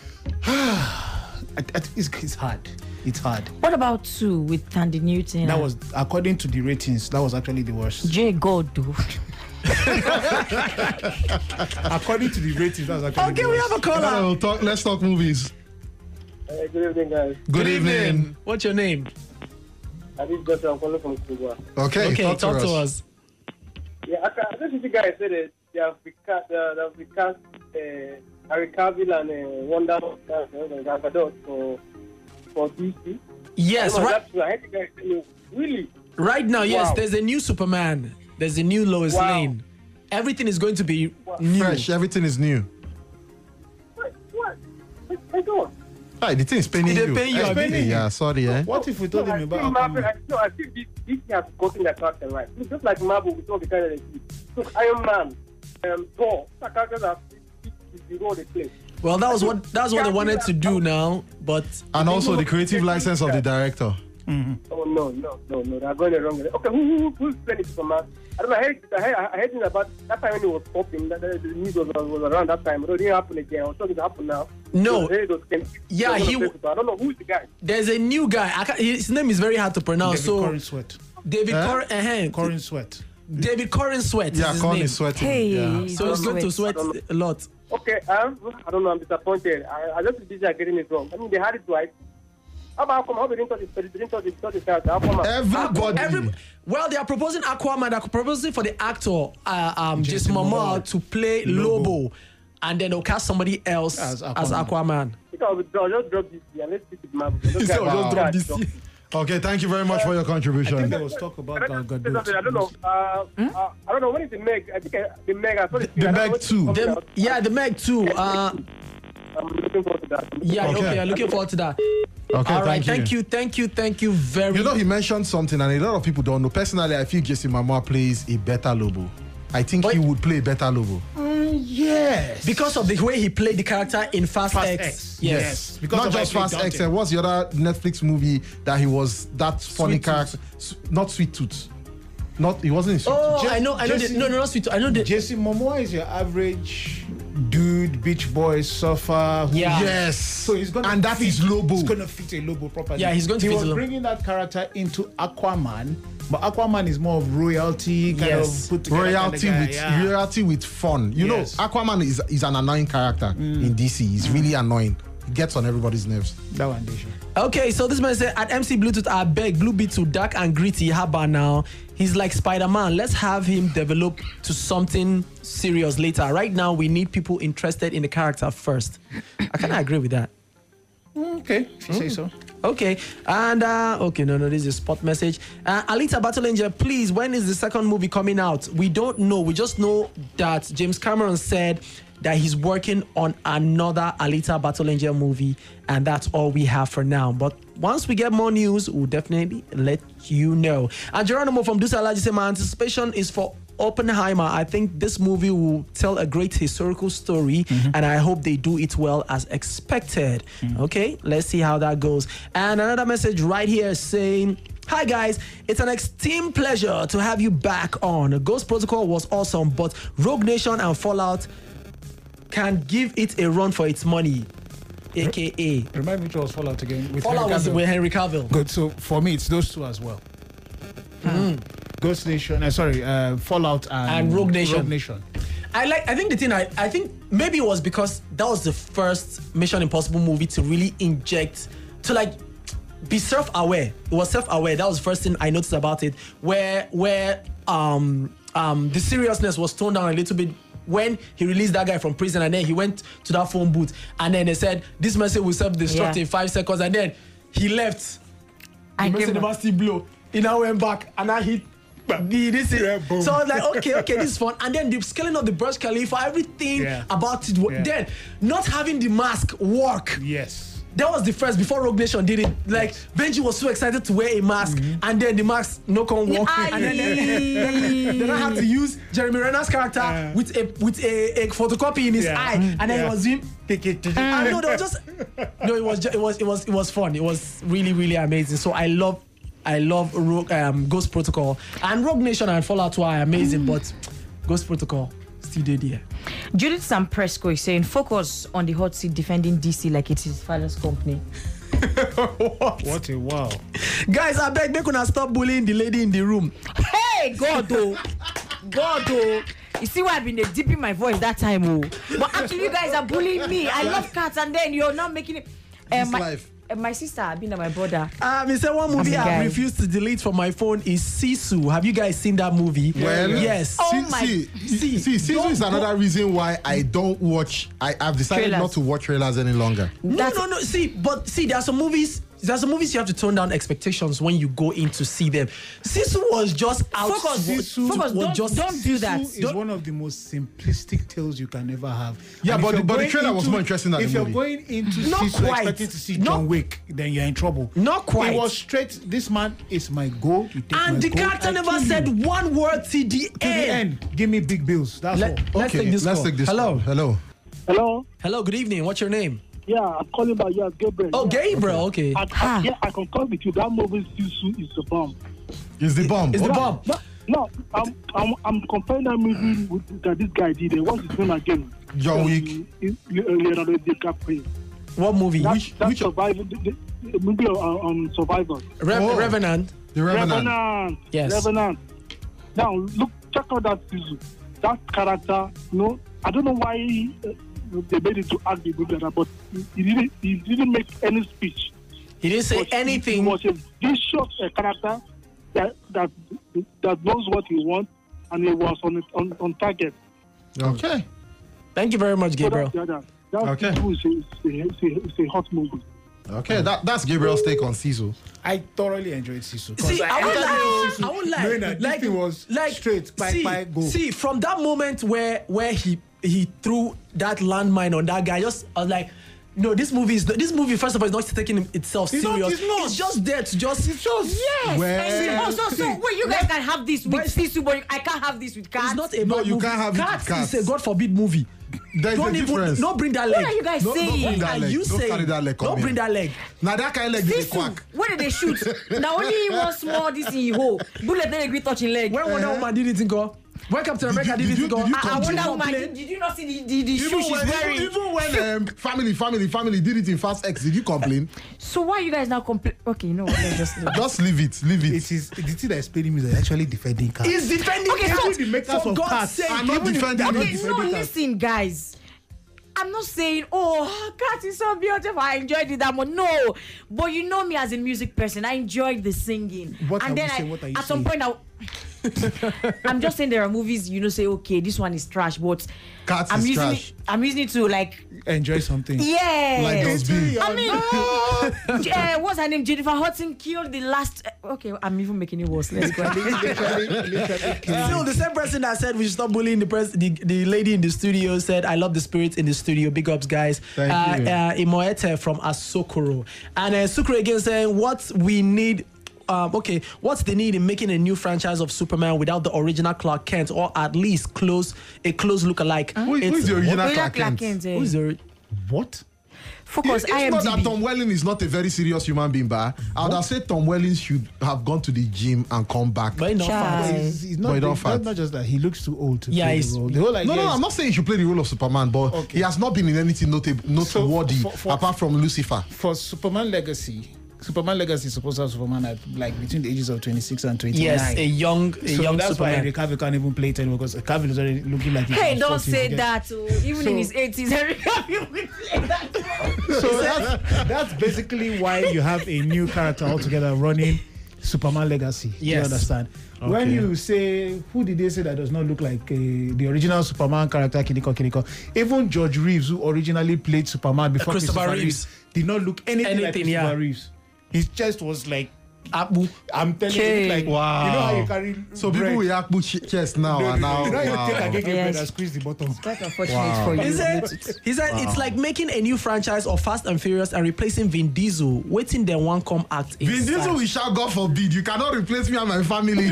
I- I- it's, it's hard. It's hard. What about two with Tandy Newton? That was, according to the ratings, that was actually the worst. J God, though. According to the ratings, that was actually Okay, the we worst. have a caller. Hello, talk, let's talk movies. Hey, good evening, guys. Good, evening. What's your name? I did just I'm calling from Cuba. Okay, Okay, talk, talk to, to us. us. Yeah, I, can- I just think you guys said that they have recast, uh, they have recast uh, Harry Cavill and uh, Wonder Woman and Gal Gadot for for D C. Yes, I know right, that's true. I heard you guys say, really? right now, yes, Wow. there's a new Superman. There's a new Lois Wow. Lane. Everything is going to be new. Fresh, everything is new. What? What? I, I don't. Hi, the thing is paying They you. pay you, Eh, abi? Yeah, sorry, eh? What if we told No, him I about think Marvel, Aquaman? I, no, I think this, this has gotten their character right. It's just like Marvel with all the kind of Look, Iron Man, um, Thor, the characters are the role they play. Well, that was what that's what they wanted to do now, but And also the creative license of the director. Oh no, no, no, no! They're going the wrong way. Okay, who, who who's playing Superman? I don't know. I heard, I heard, I heard about that time when it was popping. That, that the news was, was around that time. But it didn't happen again. Or something happen now. No. So, hey, those can- Yeah, they're gonna he play w- Superman. I don't know who's the guy. there's a new guy. I can't, his name is very hard to pronounce. David so Corin Sweat. David Eh? Cor- uh-huh. Corin Sweat. David Corin Sweat. Yeah, is his Colin name. is sweating. Hey. Yeah. So he's going to sweat a lot. Okay, um, I don't know. I'm disappointed. I, I just busy getting it wrong. I mean, they had it right. How about Aquaman? How they didn't touch the they didn't touch the touch the character? Aquaman. Everybody. Every, well, they are proposing Aquaman. They're proposing for the actor, uh, um, Jason Momoa, to play Lobo. Lobo. And then they'll cast somebody else as Aquaman. As Aquaman. I'll just drop this year. Let's stick with Marvel. So just drop this year. Okay, thank you very much for your contribution. I think there was talk about I Gal don't, Gadot. I don't know. Uh, hmm? uh, I don't know. When is the Meg? I think uh, the Meg. I saw the, the Meg two. The, yeah, the Meg two. Uh, I'm looking forward to that. Yeah, okay. okay. I'm looking forward to that. Okay, all right. thank you. Thank you, thank you, thank you very. You know, he mentioned something, and a lot of people don't know. Personally, I feel Jason Momoa plays a better Lobo. I think but, he would play a better Lobo. Mm, yes. Because of the way he played the character in Fast, Fast X. X. Yes. yes. Because not just Fast X. Uh, what's the other Netflix movie that he was that funny Sweet character? Tooth. Not Sweet Tooth. Not he wasn't in Sweet Oh, Tooth. I know. I know. Jason, the, no, no, not Sweet Tooth. I know the. Jason Momoa is your average dude, beach boy, surfer. Who, Yeah. Yes. So he's gonna and that fit, is Lobo. He's gonna fit a Lobo properly. Yeah, he's going to he fit was a Lobo. bringing that character into Aquaman, but Aquaman is more of royalty kind Yes. of put together Royalty kind of guy, with yeah. royalty with fun. You Yes. know, Aquaman is is an annoying character Mm. in D C. He's mm. really annoying. He gets on everybody's nerves. That one, they should. Okay, so this man said at M C Bluetooth, I beg Blue Beetle dark and gritty. How about now? He's like Spider-Man. Let's have him develop to something serious later. Right now, we need people interested in the character first. I kind of agree with that. Okay, if you mm. say so. Okay, and uh, okay, no, no, this is a spot message. Uh, Alita Battle Angel, please, when is the second movie coming out? We don't know. We just know that James Cameron said that he's working on another Alita Battle Angel movie, and that's all we have for now. But once we get more news, we'll definitely let you know. And Geronimo from Dusa Alaji said, my anticipation is for Oppenheimer. I think this movie will tell a great historical story, mm-hmm. and I hope they do it well as expected. Mm-hmm. Okay, let's see how that goes. And another message right here saying, hi guys, it's an extreme pleasure to have you back on. Ghost Protocol was awesome, but Rogue Nation and Fallout can give it a run for its money, aka remind me which was Fallout again. With Fallout was with Henry Cavill. Good. So for me, it's those two as well. Mm. Ghost Nation. Uh, sorry, uh, Fallout and, and Rogue Nation. Rogue Nation. I like. I think the thing. I, I think maybe it was because that was the first Mission Impossible movie to really inject to like be self-aware. It was self-aware. That was the first thing I noticed about it. Where where um um the seriousness was toned down a little bit when he released that guy from prison, and then he went to that phone booth, and then they said this message will self-destruct yeah. in five seconds, and then he left. I the message never still blow. He now went back, and now he. This is, yeah, so I was like, okay, okay, this is fun. And then the scaling of the Burj Khalifa, everything yeah. about it. Yeah. Then not having the mask work. Yes. That was the first before Rogue Nation did it. Like yes. Benji was so excited to wear a mask, mm-hmm. and then the mask no can walk, and then then, then I had to use Jeremy Renner's character uh, with a with a, a photocopy in his yeah. eye, and then yeah. he was doing. I know, they were just no. It was just, it was it was it was fun. It was really really amazing. So I love I love Rogue, um, Ghost Protocol, and Rogue Nation and Fallout two are amazing, mm. but Ghost Protocol still did here. Judith Sampresco is saying, focus on the hot seat defending D C like it is his father's company. What? What a wow. Guys, I beg, make una stop bullying the lady in the room. Hey, God, oh. God, oh. You see why I've been dipping my voice that time, oh. But actually, you guys are bullying me. I love cats, and then you're not making it. Uh, my, life. Uh, my sister, I've been my brother. Um, he said one movie I've refused to delete from my phone is Sisu. Have you guys seen that movie? Well, yes. Oh see, my. See, see, see Sisu is another reason why I don't watch. I, I've decided trailers. not to watch trailers any longer. No, That's no, no. See, but see, there are some movies. There's some movies you have to tone down expectations when you go in to see them. Sisu was just out. Focus, Sisu focus, was don't, just, don't do that. Sisu is don't. one of the most simplistic tales you can ever have. Yeah, and but, the, but the trailer into, was more interesting than if the you're movie. going into Not Sisu quite. expecting to see Not, John Wick, then you're in trouble. Not quite. It was straight, this man is my goal. You take and my the goal, character I never kill said you. one word to the To end. the end. Give me big bills. That's Let, all. let's Okay, take this let's call. take this Hello. call. Hello. Hello? Hello, good evening. What's your name? Yeah, I'm calling by you as Gabriel. Oh, yeah. Gabriel, okay. I, I, yeah, I concur with you. That movie Sisu is the bomb. Is the bomb? Is the no, bomb? No, no I'm, I'm, I'm comparing that movie with that this guy did. What's his name again? John Wick. Um, Leonardo DiCaprio. What movie? That, which that which survivor, the, the movie on uh, um, Survivor. Re- Oh. Revenant? The Revenant. Revenant. Yes. Revenant. Now, look, check out that Sisu. That character, no, I don't know why he, uh, they made it to act the movie, but he, he didn't. He didn't make any speech. He didn't say But anything. He was a vicious uh, character that that that knows what he wants, and he was on on, on target. Okay. Thank you very much, Gabriel. So that, that, that Okay. is a, it's, a, it's a hot movie. Okay, that, that's Gabriel's take on Sisu. I thoroughly enjoyed Sisu. 'cause See, I, won't entered lie. Sisu I won't lie. knowing that Like, this thing was like straight, by, see, by, go. see, from that moment where where he he threw that landmine on that guy, just I was like, no, this movie is this movie. First of all, is not taking itself It's not- serious. it's not. just there to just. It's just Yes. Well- And so, so, so, wait, you guys can have this with But- Sisu, but I can't have this with cats. It's not a No, bad you movie. can't have it with Cats Cats. is a God forbid movie. There's Don't a even difference. don't bring that leg. What are you guys No, no, saying? bring What that are leg. you Don't saying? carry that leg, come Don't bring here. that leg. Now that kind of leg, they Sisu, quack. where did they shoot? Now only one small this in your hole. Bullet then agree touching leg. When Wonder Woman did it in go. When Captain Did America you- did did it in go. you- did you I- I complain? Wonder Woman, Woman. did, did you not see the, the, the Even shoe she's when, wearing? even, even when um, family, family, family did it in Fast X, did you complain? So why you guys now complain? Okay, you know what? Let's just do it. Just leave it, leave it. It is the thing that is paining me is actually defending cats. He's defending. Okay, so- Even the makers for of God's cats sake. I'm not even if defending they're not Okay, no, defending cats. listen, guys. I'm not saying, oh, cat is so beautiful. I enjoyed it that much. No, but you know me as a music person. I enjoyed the singing. What and are then we I, saying? What are you at some saying? point, I. I'm just saying there are movies you know say okay this one is trash, but Cats I'm is using trash. it. I'm using it to like Enjoy something. yeah. Like those big. I mean, uh, what's her name? Jennifer Hudson killed the last. Uh, okay, I'm even making it worse. Let's go. Still, the same person that said we should stop bullying the pres- the, the lady in the studio said, I love the spirit in the studio. Big ups, guys. Thank uh, you. Uh, Imoete from Asokoro. And uh, Sukure again saying, what we need. Um, okay, what's the need in making a new franchise of Superman without the original Clark Kent, or at least close a close look-alike? Who, who It's- is the original Original Clark Clark Kent? Kent, eh? Who's the What? Focus. It's not that I M D B. Tom Welling is not a very serious human being, but I would have said Tom Welling should have gone to the gym and come back. But not Child. fast. He's, he's But not, he don't not, fat. not just that, he looks too old to Yeah, play he's- the role. The whole idea No, no, is- I'm not saying he should play the role of Superman, but Okay. he has not been in anything notable, noteworthy for- for- apart from Lucifer. for Superman Legacy. Superman Legacy is supposed to have Superman at like between the ages of twenty-six and twenty-nine. Yes, a young, a so young that's why Superman. Henry Cavill can't even play it anymore because Cavill is already looking like he's Hey, in his don't forties say again. that. Oh. Even So- in his eighties, Henry Cavill will play that. So that's, that's basically why you have a new character altogether running Superman Legacy. Do You Yes. understand? When you say, who did they say that does not look like uh, the original Superman character, Kiniko Kiniko? Even George Reeves, who originally played Superman before Christopher Christopher Reeves. Reeves, did not look anything, like Anything, Christopher yeah. Reeves. His chest was like, Abu. I'm telling Okay. you, like, Wow. you know how you carry So bread? people will yak ch- chest now No, no, and no, now. you know how you wow. take a cake bread Yes. and squeeze the bottom. Quite unfortunate Wow. for you. He said, he said it's like making a new franchise of Fast and Furious and replacing Vin Diesel, waiting then one come act Vin inside. Diesel will shout, God forbid, you cannot replace me and my family.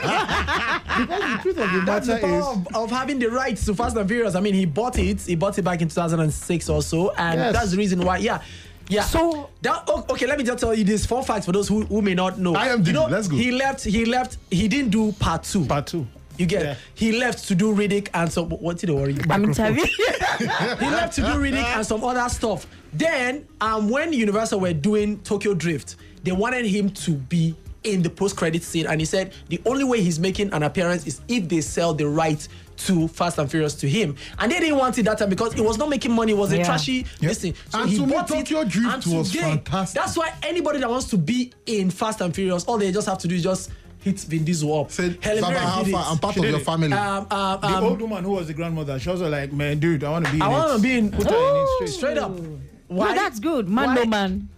Because the truth of the That's the matter power is, of, of having the rights to Fast and Furious. I mean, he bought it. He bought it back in two thousand six or so, and Yes. that's the reason why. Yeah, yeah. So- that, oh, okay, let me just tell you this fun facts for those who, who may not know. I M D B, you know, let's go. He left. He left. He didn't do part two. part two. You get. Yeah. He left to do Riddick and some. What did they worry? I'm interviewing. He left to do Riddick and some other stuff. Then, um, when Universal were doing Tokyo Drift, they wanted him to be in the post-credit scene, and he said the only way he's making an appearance is if they sell the right to Fast and Furious to him, and they didn't want it that time because it was not making money. It was a Yeah. trashy listen. So And he to me, bought Tokyo it, Drift and was today, fantastic. That's why anybody that wants to be in Fast and Furious, all they just have to do is just hit Vin Diesel up. Said, Helen Baba Mirren did Alpha, it. I'm part She of did your it. family. Um, um, The um, old woman who was the grandmother, she was like, man, dude, I want to be in I it. want to be in. Put her in it straight. Straight up. No, Why? that's good. Man, Why? no man.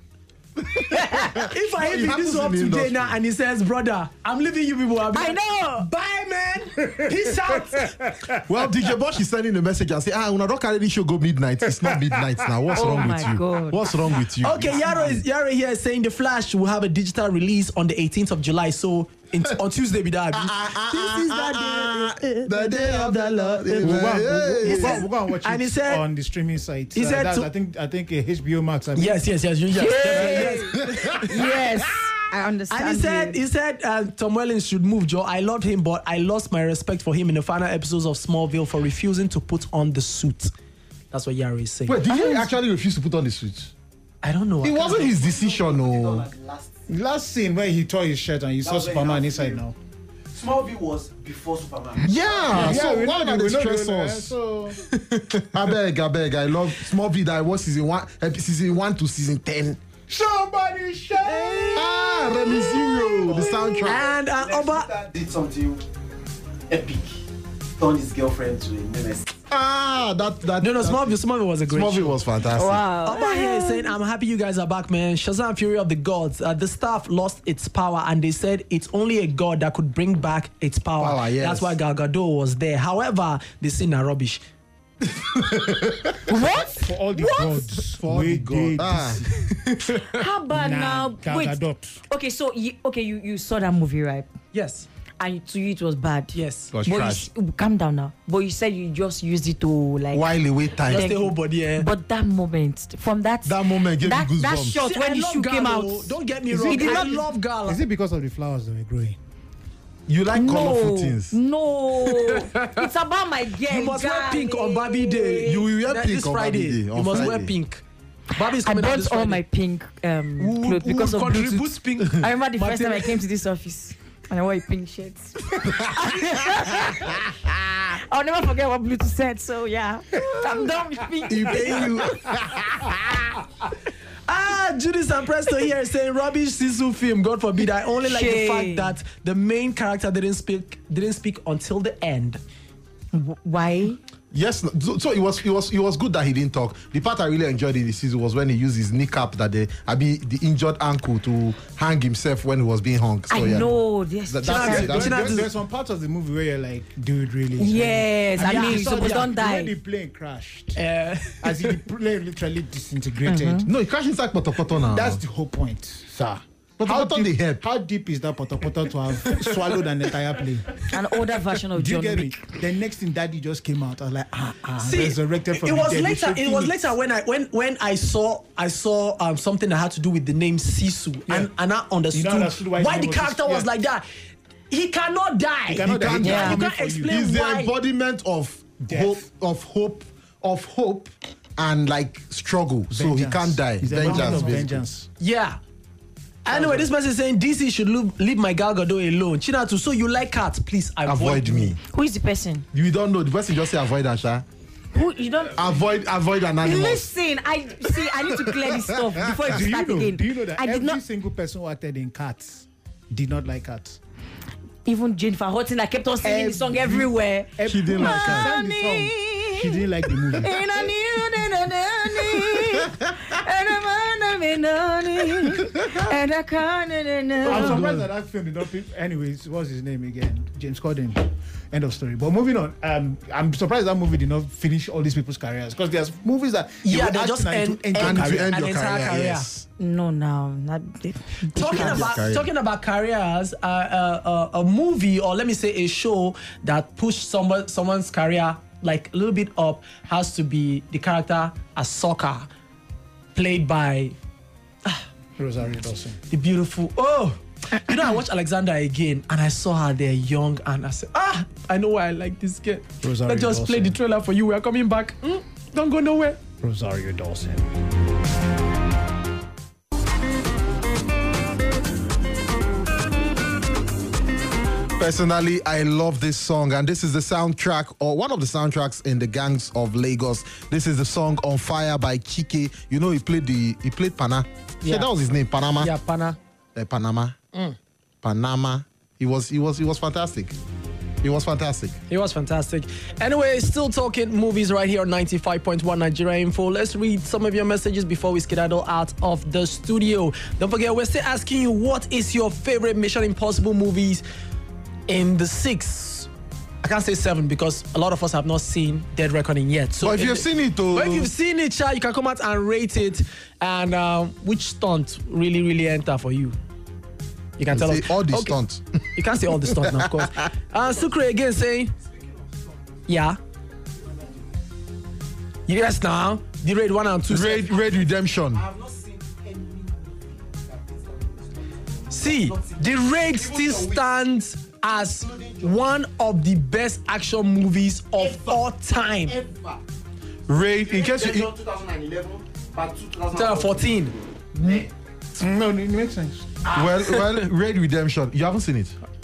If I it hit happens this in up the today industry. now and he says, brother, I'm leaving you people. I'll be I like, know. bye, man. Peace out. Well, D J Bosch is sending a message and say, ah, when I don't carry this show go midnight. It's not midnight now. What's Oh wrong with my you? God. What's wrong with you? Okay, Yaro is Yaro here is saying the Flash will have a digital release on the eighteenth of July. So in, on Tuesday, be that. This is that day, the day of the Lord. We'll go, and- we'll, we'll, He go, said- we'll go and watch and it he said- on the streaming site. he Uh, said that's, to- I think I think uh, H B O Max. I mean. Yes, yes, yes. You yes, yes. Yes, I understand. And he said, you. he said uh, Tom Welling should move, Joe. I loved him, but I lost my respect for him in the final episodes of Smallville for refusing to put on the suit. That's what Yaro is saying. Wait, did he actually refuse to put on the suit? I don't know. It I can't- wasn't his decision, no. Last scene where he tore his shirt and you saw Superman inside now. Smallville was before Superman. Yeah, so we why know are the- they we know the- stress us? So I beg, I beg, I love Smallville. That I watched season one, ep- season one to season ten. somebody shout. Ah, Remy Zero, the soundtrack. And uh, Oba Did something epic. Turned his girlfriend to a menace. Ah, that that. no, no, that, Smallville, Smallville was a great Smallville show. was fantastic. Wow. Oba here is saying, I'm happy you guys are back, man. Shazam Fury of the Gods. Uh, the staff lost its power and they said it's only a god that could bring back its power. Power, yes. That's why Gal Gadot was there. However, they seen are rubbish. What? For all the What? gods. For the we God. did. Ah, How about Nah, now? Gal Wait. Gadot. Okay, so you, okay, you, you saw that movie, right? Yes. And to you it was bad. Yes. was But you, trash. s- calm down now. But you said you just used it to like. While away time. Just the whole body, eh? But that moment, from that That moment gave that, me that goosebumps. shot See, when I the love shoe Gal, came out. though. Don't get me Is it wrong. because- I love Gal. Is it because of the flowers that were growing? You like colorful No, things. no, it's about my girl. You must wear Gal. pink on Barbie Day. You will wear That- pink this on Friday. Barbie Day, on You must wear Friday. pink. Barbie's I coming out bought this all Friday. my pink um, Who- clothes who because of contributes Bluetooth. pink I remember the first time I material? came to this office and I wore a pink shirt. I'll never forget what Bluetooth said. So yeah, I'm done with pink. He pay you. Ah, Judith and Presto here saying rubbish Sisu film. God forbid. I only like the fact Shame. that the main character didn't speak didn't speak until the end. Why? Yes, no, so, so it was it was it was good that he didn't talk. The part I really enjoyed in the season was when he used his kneecap, that the I mean the injured ankle, to hang himself when he was being hung. So, I yeah. know. Yes. That- just- that's it, There, that's there, it. there's some parts of the movie where you're like, dude, really? Yes, I And mean, you you saw supposed the- don't die. When the plane crashed, Uh, as the plane literally disintegrated. No, he crashed inside Potopoto now. That's the whole point, sir. But how, Potopoto deep, they help. how deep is that Potopoto to have swallowed an entire plane? An older version of Do you John get Wick. it? The next thing Daddy just came out. I was like, ah, ah, See, resurrected from it the was dead. later. It Shaking was later when I when when I saw I saw um, something that had to do with the name Sisu, Yeah. and and I understood, understood why why, his the name was character Sisu. was Yeah. like that. He cannot die. He cannot die. can't He die. You coming can't for you. explain He's the why. embodiment of Death. hope, of hope, of hope, and like struggle. So he Vengeance. can't die. He's the embodiment Vengeance, of basically. vengeance. Yeah. Anyway, this person is saying D C should leave, leave my Gal Gadot alone. Chinatu, so you like cats? Please avoid, Avoid me. Who is the person? You don't know. The person just say avoid Asha. Who you don't. Avoid, avoid an animal. Listen, I see. I need to clear this stuff before it Do you starts know? again. Do you know that I did every not. single person who acted in Cats did not like Cats? Even Jennifer Hudson, I kept on singing the song Every- everywhere. She didn't like She Cats. sang the song. She didn't like the movie. And I knew that I knew, and I wanna be naughty, and I can't. I'm know. surprised that that film did not. Pick, anyways, what's his name again? James Corden. End of story. But moving on, um, I'm surprised that movie did not finish all these people's careers, because there's movies that you Yeah, would they act just now end- to end end- your And career. to end An your entire career, career. yes. No, no, not. Talking end your about career. talking about careers, uh, uh, uh, a movie, or let me say a show that pushed someone someone's career like a little bit up, has to be the character Ahsoka, played by Rosario Dawson. the beautiful. Oh, you know, I watched Alexander again, and I saw her there young, and I said, ah, I know why I like this girl. Rosario Let's just play Dawson. the trailer for you. We are coming back. Mm, don't go nowhere. Rosario Dawson. Personally, I love this song, and this is the soundtrack, or one of the soundtracks in the Gangs of Lagos. This is the song "On Fire" by Chike. You know, he played the he played Pana. Yeah, Yeah. that was his name, Panama. Yeah, Pana. Uh, Panama. Panama. He was he was he was fantastic. He was fantastic. It was fantastic. Anyway, still talking movies right here on ninety-five point one Nigeria Info. Let's read some of your messages before we skedaddle out of the studio. Don't forget, we're still asking you, what is your favorite Mission Impossible movies in the six? I can't say seven because a lot of us have not seen Dead Reckoning yet. So But if you've seen it, though, but if you've seen it, Cha, you can come out and rate it. And um, which stunt really, really enter for you? You can tell say us all the Okay. stunts. You can't say all the stuff now, of course. Uh, Sucre again saying, yeah. Yes, now the raid one and two. Raid, Raid Redemption. See, the raid still stands as one of the best action movies of all time. Raid. In case you, twenty eleven, part two twenty fourteen. No, it makes sense. well, well, Raid Redemption. You haven't seen it.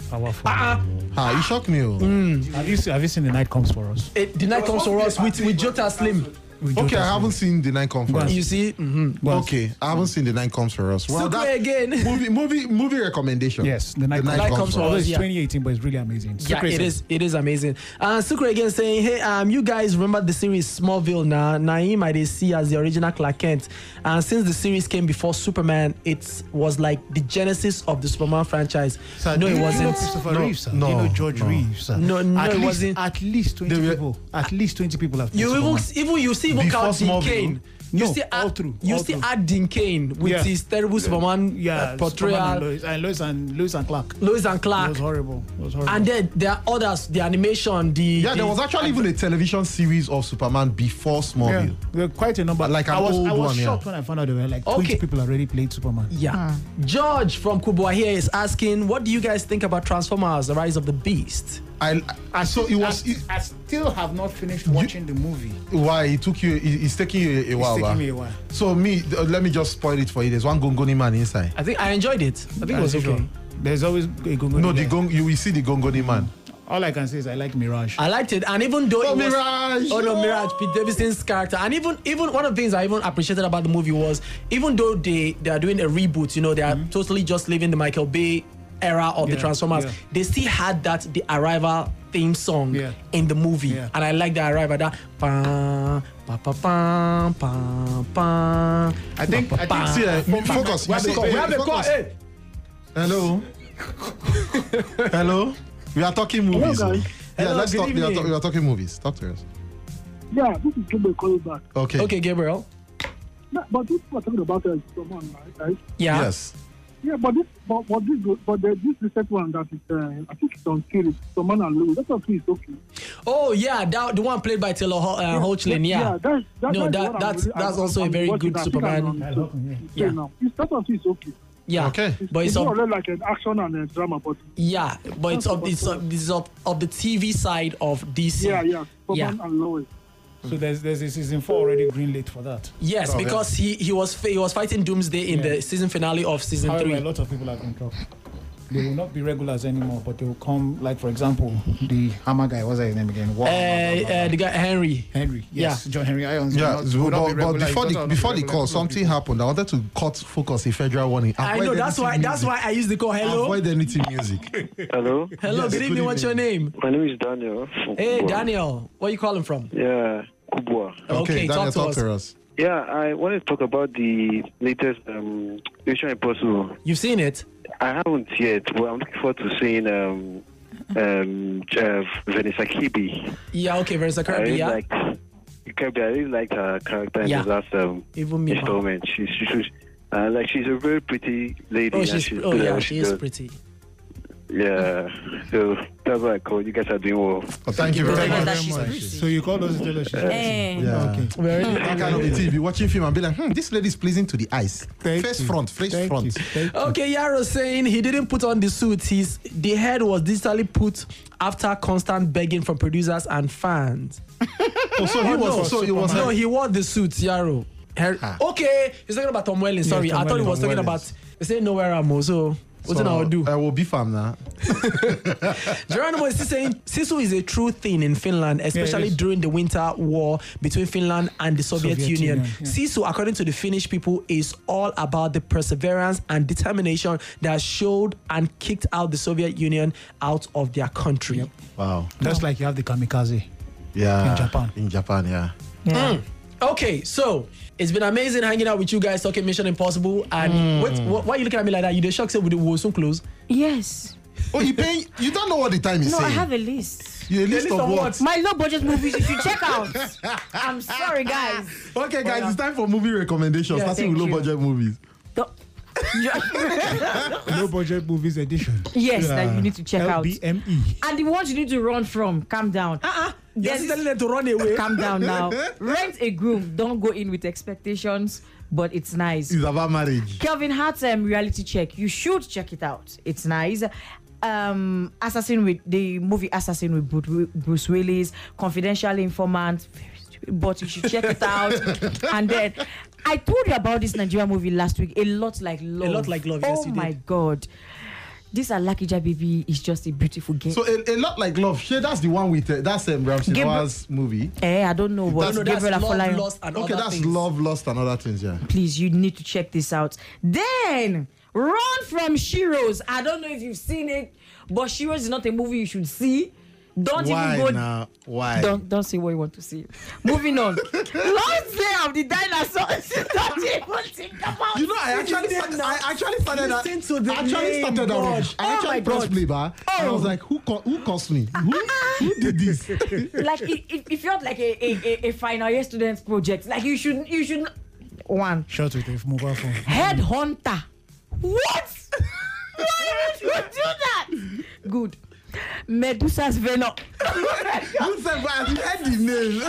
Powerful. Uh-uh. Ah, you shocked me. Oh. Have you seen, have you seen The Night Comes For Us? It, the night comes for us with, with Jota Slim. With Okay, Jota I haven't seen The Night Comes For Us. You see? Mm-hmm. Well, Okay, I haven't seen The Night Comes For Us. Well, Sukwe that again. movie, movie, movie recommendation. Yes, The Night, Night Comes For Although Us, it's yeah. twenty eighteen, but it's really amazing. Yeah, Secret it is. It is amazing. Uh, Sukre again saying, "Hey, um, you guys remember the series Smallville? Now, Naeem I did see as the original Clark Kent, and since the series came before Superman, it was like the genesis of the Superman franchise. Sir, no, do it you You know wasn't. Christopher No, Reeves, sir. no, you know George no. Reeves, sir. No, no, at it least, wasn't. At least twenty They were- people. At least twenty people have. You played even, Superman. even you see even Before count Dean Smallville? Kane. You No, still all add, through, You all still through. add Dean Kane with Yeah. his terrible Superman yeah, uh, portrayal, Superman and Lois, and Lois and Lois and Clark. Lois and It Clark. was horrible. It was horrible. And then there are others, the animation, the Yeah, there the- was actually even a television series of Superman before yeah, Smallville. there were quite a number. Like an I was, old I was one, yeah. shocked when I found out there were like Okay. twenty people already played Superman. Yeah. George from Kubwa here is asking, what do you guys think about Transformers: The Rise of the Beast? I, I so it was. I, It, I still have not finished watching the movie. why it took you? It, it's taking you a, a while. It's taking ba? me a while. So me, uh, let me just spoil it for you. There's one Gongoni man inside. I think I enjoyed it. I think it was As usual. okay. There's always a Gongoni No, the guy. gong. You will see the Gongoni man. All I can say is I like Mirage. I liked it, and even though Oh, it was, Mirage! oh no, Mirage, Pete Davidson's character, and even even one of the things I even appreciated about the movie was, even though they they are doing a reboot, you know, they are totally just leaving the Michael Bay era of the Yeah, Transformers. yeah. They still had that the Arrival theme song Yeah. in the movie, Yeah. and I like the Arrival that. Ba, ba, ba, ba, ba, ba, I think- ba, I think- ba, See, uh, ba, ba, focus. We have a See, call. We have a call. focus. Hey. Hello. Hello. We are talking movies. Hello, oh. guys. Yeah, Hello, let's good talk. We are, evening. ta- we are talking movies. Talk to us. Yeah, this is Gabriel calling back. Okay. Okay, Gabriel. Yeah, but this we're talking about uh, Superman, right? right? Yeah. Yes. Yeah, but this, but, but this, but the, this recent one that is, uh, I think it's on series, Superman and Lois. That's okay, it's okay. Oh yeah, that the one played by Taylor Ho- uh, Hoechlin. Yeah. yeah, that's, that, No, that's that- what that's- I'm really, that's I'm- also a I'm very watching. good I think I'm Superman. on- I love him, yeah. yeah. Yeah. Now. It's, that's okay, it's okay. Yeah. Okay. It's, But it's it's of, more or less like an action and a drama, but yeah, but it's of it's of, it's of, of the T V side of D C. yeah, yeah, Superman Yeah. and Lois. So there's there's a season four already greenlit for that. Yes, Okay. because he he was fa- he was fighting Doomsday in Yeah. the season finale of season However, a three. lot of people have been dropped. They will not be regulars anymore, but they will come. Like for example, the Hammer guy. What's his name again? Uh, uh, the guy Henry. Henry. Yes, John Henry Irons. will Yeah, not- will not but, be but regular. before He the doesn't before want to the be call, regular something people. happened. I wanted to cut focus a federal warning. I Avoid know that's anything why that's music. why I use the call. Hello, Avoid anything music. Hello, hello. Yes, good good evening. What's your name? my name is Daniel. from Hey, Kubwa. Daniel. Where you calling from? Yeah, Kubwa. Okay, Daniel, talk to us. us. Yeah, I wanted to talk about the latest um, Mission Impossible. You've seen it? I haven't yet, but I'm looking forward to seeing um, um, uh, Vanessa Kirby. Yeah. Okay, Vanessa I Kirby. really Yeah. liked Kirby. I really liked her character in Yeah. the last um, Even me. man. installment. She's she's uh, like she's a very pretty lady. Oh, and she's she's oh good at yeah, what she is does. pretty. Yeah, so that's why I called. You guys are doing well. Oh, thank you very Thank you much. very much. She's pretty. So you call us and tell us she's Eh. Yeah. Okay. Very That kind of a thing. Be watching film and be like, hmm, this lady is pleasing to the eyes. Thank face you. front, face Thank front. you. Thank you. Okay, Yaro saying he didn't put on the suit. His the head was digitally put after constant begging from producers and fans. Oh, so he Oh, was. no, so it was. no, like- he wore the suit, Yaro. Her- Ah. Okay, he's talking about Tom Welling. Sorry, Tom I thought he Welling, was Tom talking Wellings. about. They say nowhere Ramo. So what's so, I will do? I will be fam now. Geronimo is still saying Sisu is a true thing in Finland, especially is. during the winter war between Finland and the Soviet, Soviet Union. Union, yeah. Sisu, according to the Finnish people, is all about the perseverance and determination that showed and kicked out the Soviet Union out of their country. Yep. Wow. Just like you have the kamikaze. Yeah. In Japan. In Japan, yeah. Yeah. Okay, so it's been amazing hanging out with you guys talking Mission Impossible. And wait, wh- why are you looking at me like that? You the shock say we will soon close. Yes. Oh, you pay? You don't know what the time is No, I saying. have a list. You a list, list of of what? what? My low budget movies you should check out. I'm sorry, guys. Okay, guys, it's time for movie recommendations. Yeah, starting with thank low you. budget movies. The- No budget movies edition. yes, that you need to check L out. B M E. And the ones you need to run from, calm down. Uh-uh. You're Yes. still telling them to run away. Calm down now. Rent a Groom. Don't go in with expectations, but it's nice. It's about marriage. Kelvin Hart's um, reality check. You should check it out. It's nice. Um, Assassin with the movie Assassin with Bru- Bruce Willis, Confidential Informant. Very stupid, but you should check it out. And then I told you about this Nigerian movie last week. A lot like love. Lot Like Love, yes, Oh you my did. god. This Alakija baby is just a beautiful girl. So a, a lot like love. Shey, that's the one with uh, that's um, Ramsey Gabriel- Noah's movie. Eh, I don't know, but No, no, that's Gabriel love, Afolayan. lost, and Okay, other that's things. love, lost, and other things. Yeah. Please, you need to check this out. Then, Run from Shiro's. I don't know if you've seen it, but Shiro's is not a movie you should see. Don't Why even go. now? Why? Don't don't say what you want to see. Moving on. Lost Day of the Dinosaurs. Don't even think about. You know, I actually, it. I actually started. that- Listen to the I actually name, started. God. That, I Oh actually my pressed God. play, bar, and I was like, who co- who cost me? Who, who did this? Like it, it, it felt like a, a, a, a final year student project. Like you should you should one Shot with a mobile phone. Headhunter. What? Why would you do that? Good. Medusa's Venom. You said, but as you heard the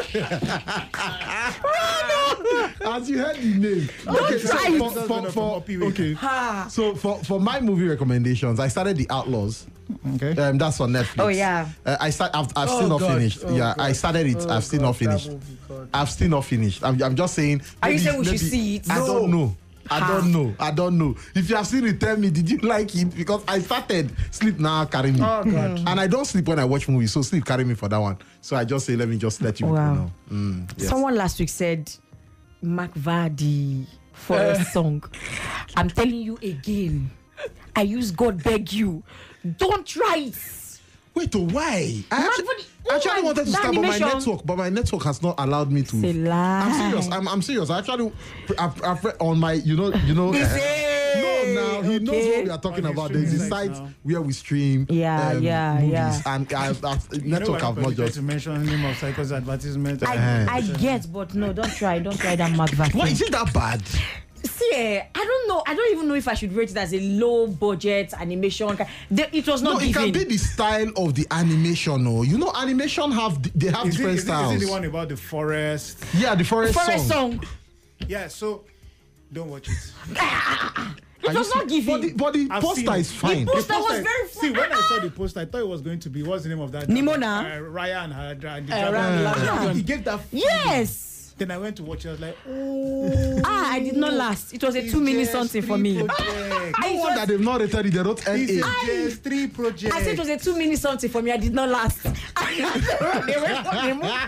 name, as you heard the name. Don't try it. for, for, for, for, okay. Ha. So for, for my movie recommendations, I started The Outlaws. Okay. Um, that's on Netflix. Oh, yeah. Uh, I start. I've, I've Oh, still not God. finished. Oh, yeah, God. I started it. Oh, I've still God, not that finished. movie, God. I've still not finished. I'm, I'm just saying. Are you maybe- saying we should maybe- see it? I No. don't know. I Ha. don't know. I don't know. If you have seen it, tell me. Did you like it? Because I started sleep now carry me. Oh, God. And I don't sleep when I watch movies, so sleep carry me for that one. So I just say, let me just let you Wow. know. Mm, yes. Someone last week said McVardy for a song. I'm telling you again. I use God beg you. Don't try it. Wait, oh, why? I Man, actually, but- I actually oh my- wanted to that start, but my animation- network, but my network has not allowed me to. It's a lie. I'm serious. I'm, I'm serious. I actually, I've, I've read on my, you know, you know. This uh, is- no, now he knows okay. what we are talking On his about. There's a streaming site sites now. where we stream. Yeah, um, yeah, movies, yeah. And I, I've, You know network when have I not forget just. to mention name of Psycho's advertisement. I, I get, but no, don't try. Don't try that McVardy. Why is it that bad? See, eh, I don't know. I don't even know if I should rate it as a low budget animation. The- It was No, not it can given. be the style of the animation. No, you know, animation have they have Is it, different is, it, styles. is it the one about the forest? Yeah, the forest, Forest song. song. Yeah, so don't watch it. It was not given. But the, but the I've poster seen it. is fine. The poster was very See, when I saw the poster, I thought it was going to be what's the name of that? Nimona? Uh, Ryan had uh, the Uh, dragon. Ryan Yeah, Dragon. He gave that. feeling. Yes. Then I went to watch it. I was like, oh. Ah, I did not last. It was a it's two minute just something for three me. project. I No was- wonder they've not rated it. They wrote N It's A. a just three project. I said it was a two minute something for me. I did not last. They went for the movie.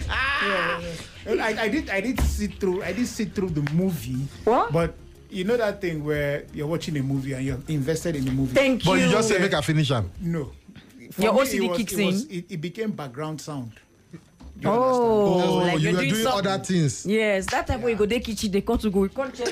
I, I did I did sit through I did sit through the movie. What? But you know that thing where you're watching a movie and you're invested in the movie. Thank But you. you just say make a finish am. No. For Your me, O C D it was- kicks it was- in. It, it became background sound. You Oh, understand? Oh, like you you're were doing doing something. other things. Yes, that time when you go they kitchen, they come to go. We can't check.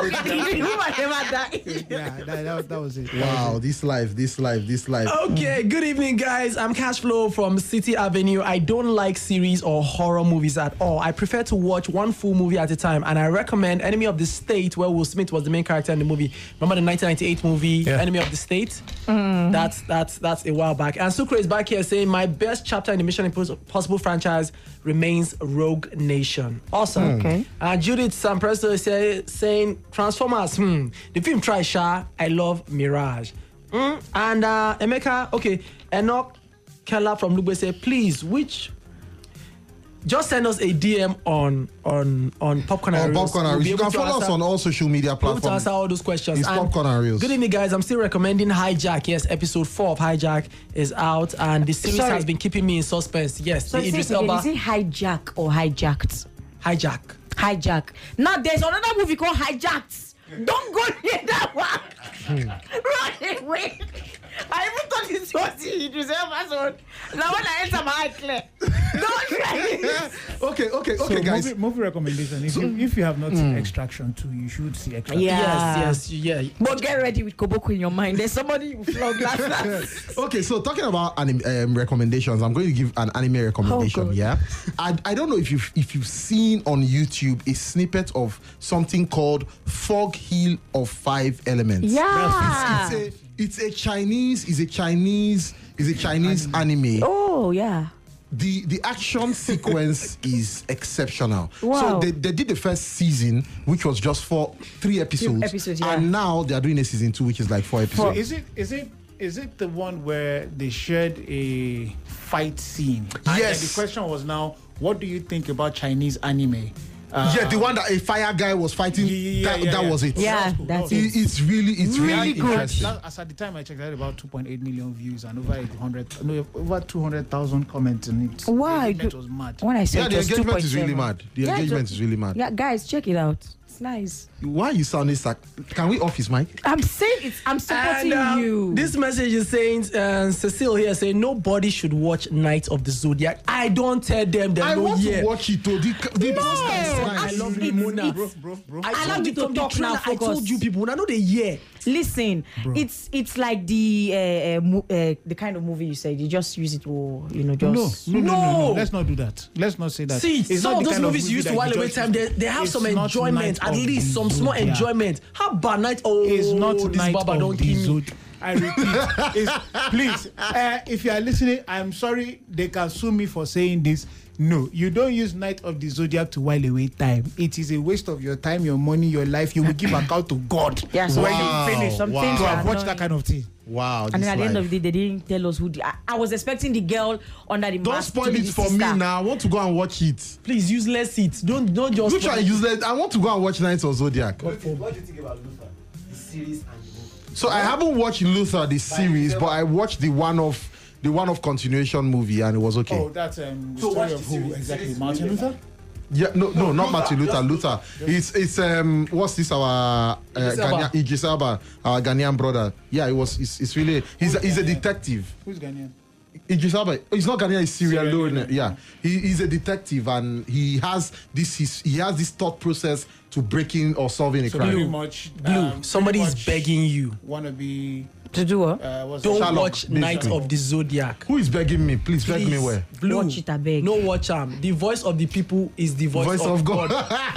Yeah, that, that, that was it. Wow, this life, this life, this life. Okay, good evening, guys. I'm Cashflow from City Avenue. I don't like series or horror movies at all. I prefer to watch one full movie at a time, and I recommend Enemy of the State, where Will Smith was the main character in the movie. Remember the nineteen ninety-eight movie, Yeah. Enemy of the State? That's that's that's a while back. And Sukre is back here saying my best chapter in the Mission Impossible franchise remains Rogue Nation. Awesome. Okay. And Judith Sampresto is say, saying Transformers. Hmm. The film try Sha. I love Mirage. Mm. And uh, Emeka, okay, Enoch Keller from Lugbe say, please, which just send us a D M on on on Popcorn and On Reels. Popcorn and We'll be Reels. You able can to follow us answer- on all social media we'll be able to platforms. answer all those questions. It's And Popcorn and Reels. Good evening, guys. I'm still recommending Hijack. Yes, episode four of Hijack is out, and the series Sorry. has been keeping me in suspense. Yes, So the is Idris it, Elba is it hijack or hijacked? Hijack. Hijack. Now there's another movie called Hijacked. Don't go near that one. Run away. I even thought it was it was Elba's one. Now when I enter my eye clear, don't try it. Okay, okay, So okay, guys. movie, movie recommendation. If, you, if you have not seen Extraction two, you should see Extraction. Yeah. Yes, yes, yeah. But get ready with Koboko in your mind. There's somebody who flog last. Okay, so talking about anim- um, recommendations, I'm going to give an anime recommendation. Oh, God. yeah, I, I don't know if you've if you've seen on YouTube a snippet of something called Fog Hill of Five Elements. Yeah. It's a it's a Chinese is a Chinese is a Chinese anime. Oh yeah. The the action sequence is exceptional. Wow. So they, they did the first season, which was just for three episodes, episodes, yeah. and now they are doing a season two, which is like four So episodes. is it is it is it the one where they shared a fight scene? And Yes. then the question was now, what do you think about Chinese anime? Uh, yeah, the one that a fire guy was fighting. Yeah, that yeah, that yeah. was it. Yeah, That was cool. that's That was it. It- It's really, it's really, Really good. interesting. That, as at the time I checked, I had about two point eight million views and over eight hundred, no, over two hundred thousand comments on it. Why? The engagement was mad. When I said Yeah, it the was engagement is really two point seven. mad. The Yeah, engagement ju- is really mad. Yeah, guys, check it out. It's nice. Why are you sounding sack? Can we off his mic? I'm saying it's. I'm supporting And, um, you. This message is saying, uh, Cecile here saying, nobody should watch Night of the Zodiac. I don't tell them that I no want year. to watch it though. The, the No, poster is I nice. love It's- Limona. it's- Bro, bro, bro. I Allow told me you to from the talk trailer. now, I told focus. you people. When I know the year. Listen, it's it's like the uh, uh, mo- uh, the kind of movie you said. You just use it for you know No, just. no, no, no, no, No. Let's not do that. Let's not say that. See, It's some not of the those kind movies you used to that while away just- time, they, they have it's some not enjoyment, Night at of least the some small Zodiac. enjoyment. How about Night? Oh, It's not this Night Baba of don't the kill me. Zodiac. I repeat, it's, please, uh, if you are listening, I'm sorry, they can sue me for saying this. No, you don't use Night of the Zodiac to while away time. It is a waste of your time, your money, your life. You will give account to God Yeah, so when Wow. you finish Some Wow. things to are have watched annoying. that kind of thing. Wow. And then this at the end life. of the day, they didn't tell us who. The, I, I was expecting the girl under the Don't mask spoil to be it the for sister. me now. I want to go and watch it. Please useless it. Don't don't just. Which one is useless? I want to go and watch Nights of Zodiac. What do you think about Luther? The series and the movie. So I haven't watched Luther the series, but I watched the one of the one of continuation movie and it was okay. Oh, that's um, the So story watch of the who series. exactly? Series Martin really Luther? Yeah, no, no, not Luther, Martin Luther. just Luther. It's it's um what's this our uh, Idris Elba. Ghanaian, Idris Elba, our Ghanaian brother. Yeah, it was. It's, it's really. He's a, he's a detective. Who's Ghanaian? Idris Elba. He's not Ghanaian. He's Sierra Sierra Leone. Leone. Yeah, he, he's a detective and he has this. His, he has this thought process to breaking or solving a So crime. pretty much. Blue. um, Somebody pretty is much begging you. Wanna be. To do what? Uh, what's Don't that? Sherlock, watch Night basically. of the Zodiac. Who is begging me? Please, beg me Please. where. Blue. Watch it, I beg. No watch am. The voice of the people is the voice, Voice of, of God.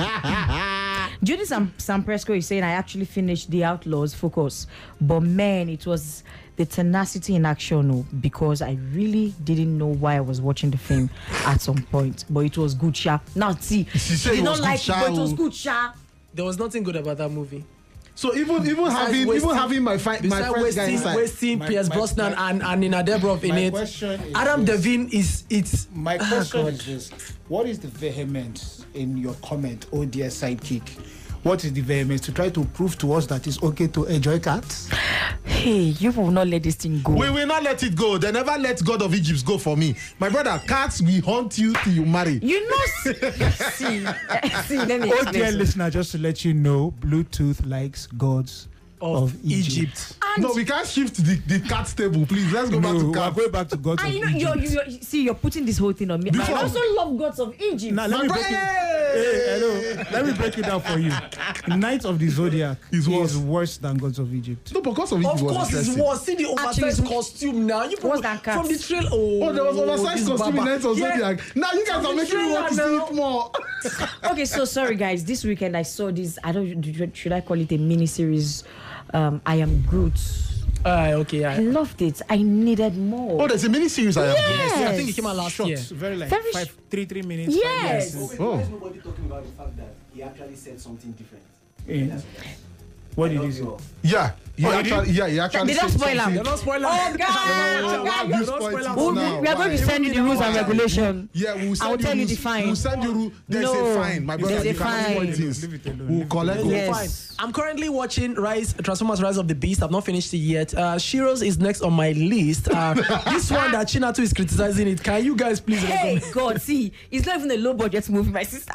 God. Judy Sam, Sam Presco is saying I actually finished The Outlaws Focus, but man, it was the tenacity in action oh, because I really didn't know why I was watching the film at some point, but it was good, sha. Now see, She said did it not was good, like it, sha, but it was oh. good, sha. There was nothing good about that movie. So even even Besides having wasting- even having my fi- my Besides friends guy wasting, inside. wasting My- Pierce my- Brosnan my- and, and Nina Debrov in My it. question is Adam this. Devine is it's My Ah, question God. is this: what is the vehemence in your comment, oh dear sidekick? What is the vehemence to try to prove to us that it's okay to enjoy cats? Hey, you will not let this thing go. We will not let it go. They never let God of Egypt go for me. My brother, cats will haunt you till you marry. You know, see, see, see, let me Oh explain. dear listener, just to let you know, Bluetooth likes gods of, of Egypt. Egypt. And No, we can't shift the, the cat table, please. Let's go No, back to we're cats. going back to gods and of you know, you're, Egypt. you're, see, you're putting this whole thing on me. Before- I also love gods of Egypt. Now, let me break it. Hey, hello. Let me break it down for you. Knights of the Zodiac Is is worse. worse than gods of Egypt. No, because of it, Of it was course, it's interesting. worse. See the oversized Actually, costume now. You worse than cats. from the trail. Oh, Oh, there was oversized this costume in Baba. Nights of Yeah. Zodiac. Now you guys From are the making me want to see trailer it more. Okay, so sorry guys. This weekend I saw this. I don't. Should I call it a mini series? Um, I Am Groot. Ah, okay. I I, loved it. I needed more. Oh, there's a mini series I have. Yes. I think it came out last Short, year. very like Very five, sh- three, three minutes. five Yes. minutes. Oh. Why is nobody talking about the fact that he actually said something different? Yeah. That's What I did love he say? you all. Yeah, he Oh, he actually, yeah, he actually. Did I said spoil something. am? You're not spoiling. Oh God! Why God, have you God. spoiled it spoil We, am. now? we are going to Why? send you the rules and regulation. Yeah, we'll send I will you tell you rules. the fine. We'll send you rule. There's No, a fine, my brother. there's You a cannot fine. spoil things. Leave it alone, We'll leave it collect. alone. Yes. Fine. I'm currently watching Rise Transformers: Rise of the Beast. I've not finished it yet. Uh, Shiro's is next on my list. Uh, this one that Chinatu is criticizing it. Can you guys please Hey recommend? God, see, it's not even a low budget movie, my sister.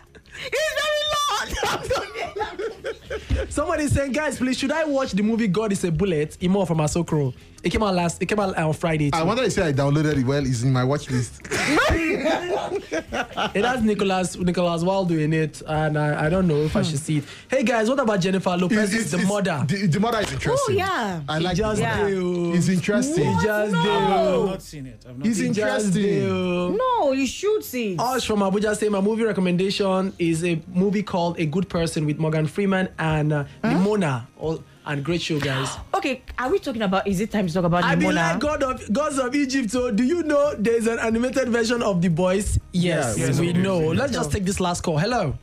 It's very long. Somebody is saying, guys, please, should I watch the movie God is a Bullet? Imo from Asokro. It came out last. It came out on Friday. I too. wanted to say I downloaded it. Well, it's in my watch list. It has Nicholas Nicholas Waldo in it, and I, I don't know if I should see it. Hey guys, what about Jennifer Lopez? Is the mother. The, the mother is interesting. Oh, yeah. I like just the mother. do. It's interesting. He just I've do. not seen it. I've not He's seen He it. just interesting. do. No, you should see. Osh from Abuja saying my movie recommendation is a movie called A Good Person with Morgan Freeman and uh, Nimona. All, and great show, guys. Okay, are we talking about? Is it time to talk about I be Nimona? like God of Gods of Egypt. So, do you know there's an animated version of The Boys? Yes, Yes, we okay, know. okay. Let's just take this last call. Hello.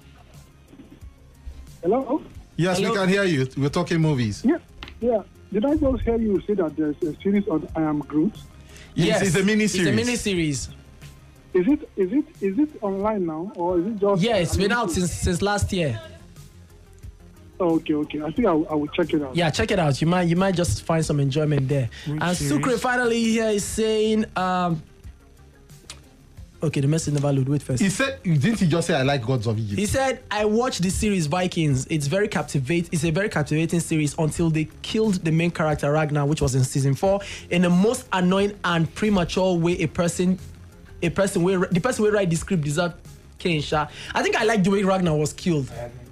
Hello? Yes, Hello? we can hear you. We're talking movies. Yeah, yeah. Did I just hear you say that there's a series on I Am Groot? Yes, it's a mini series. It's a mini series. Is it is it is it online now or is it just? Yeah, it's I been mean, out since since last year. Oh, okay, okay. I think I, will- I will check it out. Yeah, check it out. You might you might just find some enjoyment there. Which and series? Sucre finally here is saying, um, okay, the message never load. Wait first. He said, didn't he just say I like Gods of Egypt? He said, I watched the series Vikings. It's very captivate. It's a very captivating series until they killed the main character Ragnar, which was in season four, in the most annoying and premature way a person, a person way the person who write the script deserved killing. Sha. I think I like the way Ragnar was killed.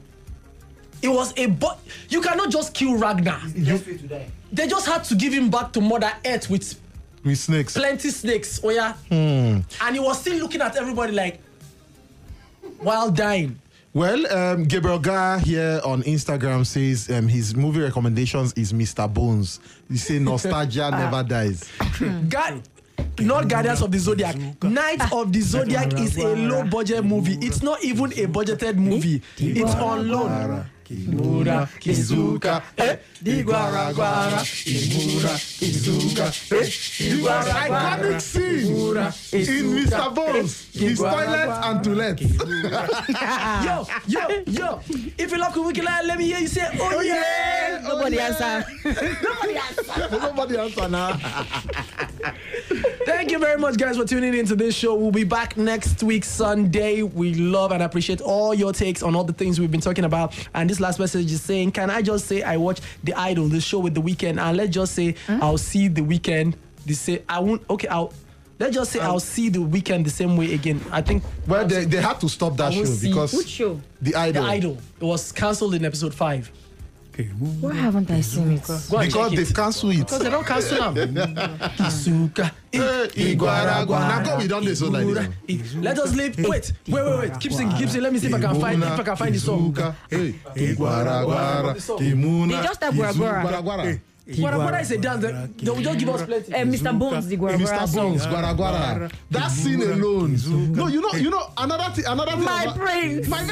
It was a but you cannot just kill Ragnar. Just way to die. They just had to give him back to Mother Earth with With snakes. plenty snakes. Oh yeah, Hmm. and he was still looking at everybody like while dying. Well, um, Gabriel Gar here on Instagram says um, his movie recommendations is Mister Bones. He say nostalgia never dies. God, not Guardians of the Zodiac. Night of the Zodiac is a low budget movie. It's not even a budgeted movie. It's on loan. Kimura, Kizuka, eh, Digwara, Gwara, Kimura, Kizuka, eh, Digwara, Iconic scene in Mister Bones. His toilet and toilet. Yo, yo, yo. If you love Kuwiki, let me hear you say, oh yeah. Nobody answer. Nobody answer. Nobody answer now. Thank you very much, guys, for tuning into this show. We'll be back next week, Sunday. We love and appreciate all your takes on all the things we've been talking about. And this last message is saying, can I just say I watched The Idol, the show with The Weeknd, and let's just say Huh? I'll see The Weeknd. They say I won't. Okay, I'll. Let's just say I'll see The Weeknd the same way again. I think. Well, they, they had to stop that I show will see- because Which show? The Idol. The Idol. It was cancelled in episode five. Why haven't I seen it? Go and Because check it. they've cancelled it. Because they don't cancel them. Kisuka. Eh, Igwara, Gwara. Now go, we done this one like this. Let us leave. Wait, wait, wait, wait. Keep singing, keep singing. Let me see if I can find if I can find the song. Hey, Igwara, Gwara, Kimuna. They just have Gwara, Gwara. Gwara, Gwara. Gwara Gwara is a dance. They, they will just give us plenty. Uh, Mister Bones, the Gwara Gwara Mister song. Bones, Gwara, Gwara. That scene alone. No, you know, you know, another thing, another thing. My about- brain. My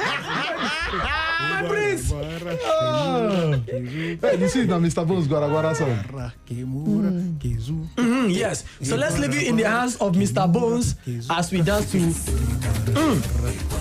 My brains. Oh. Hey, you see now, Mister Bones, Gwara, Gwara song. Mhm, yes. So let's leave you in the hands of Mister Bones as we dance to. Mm.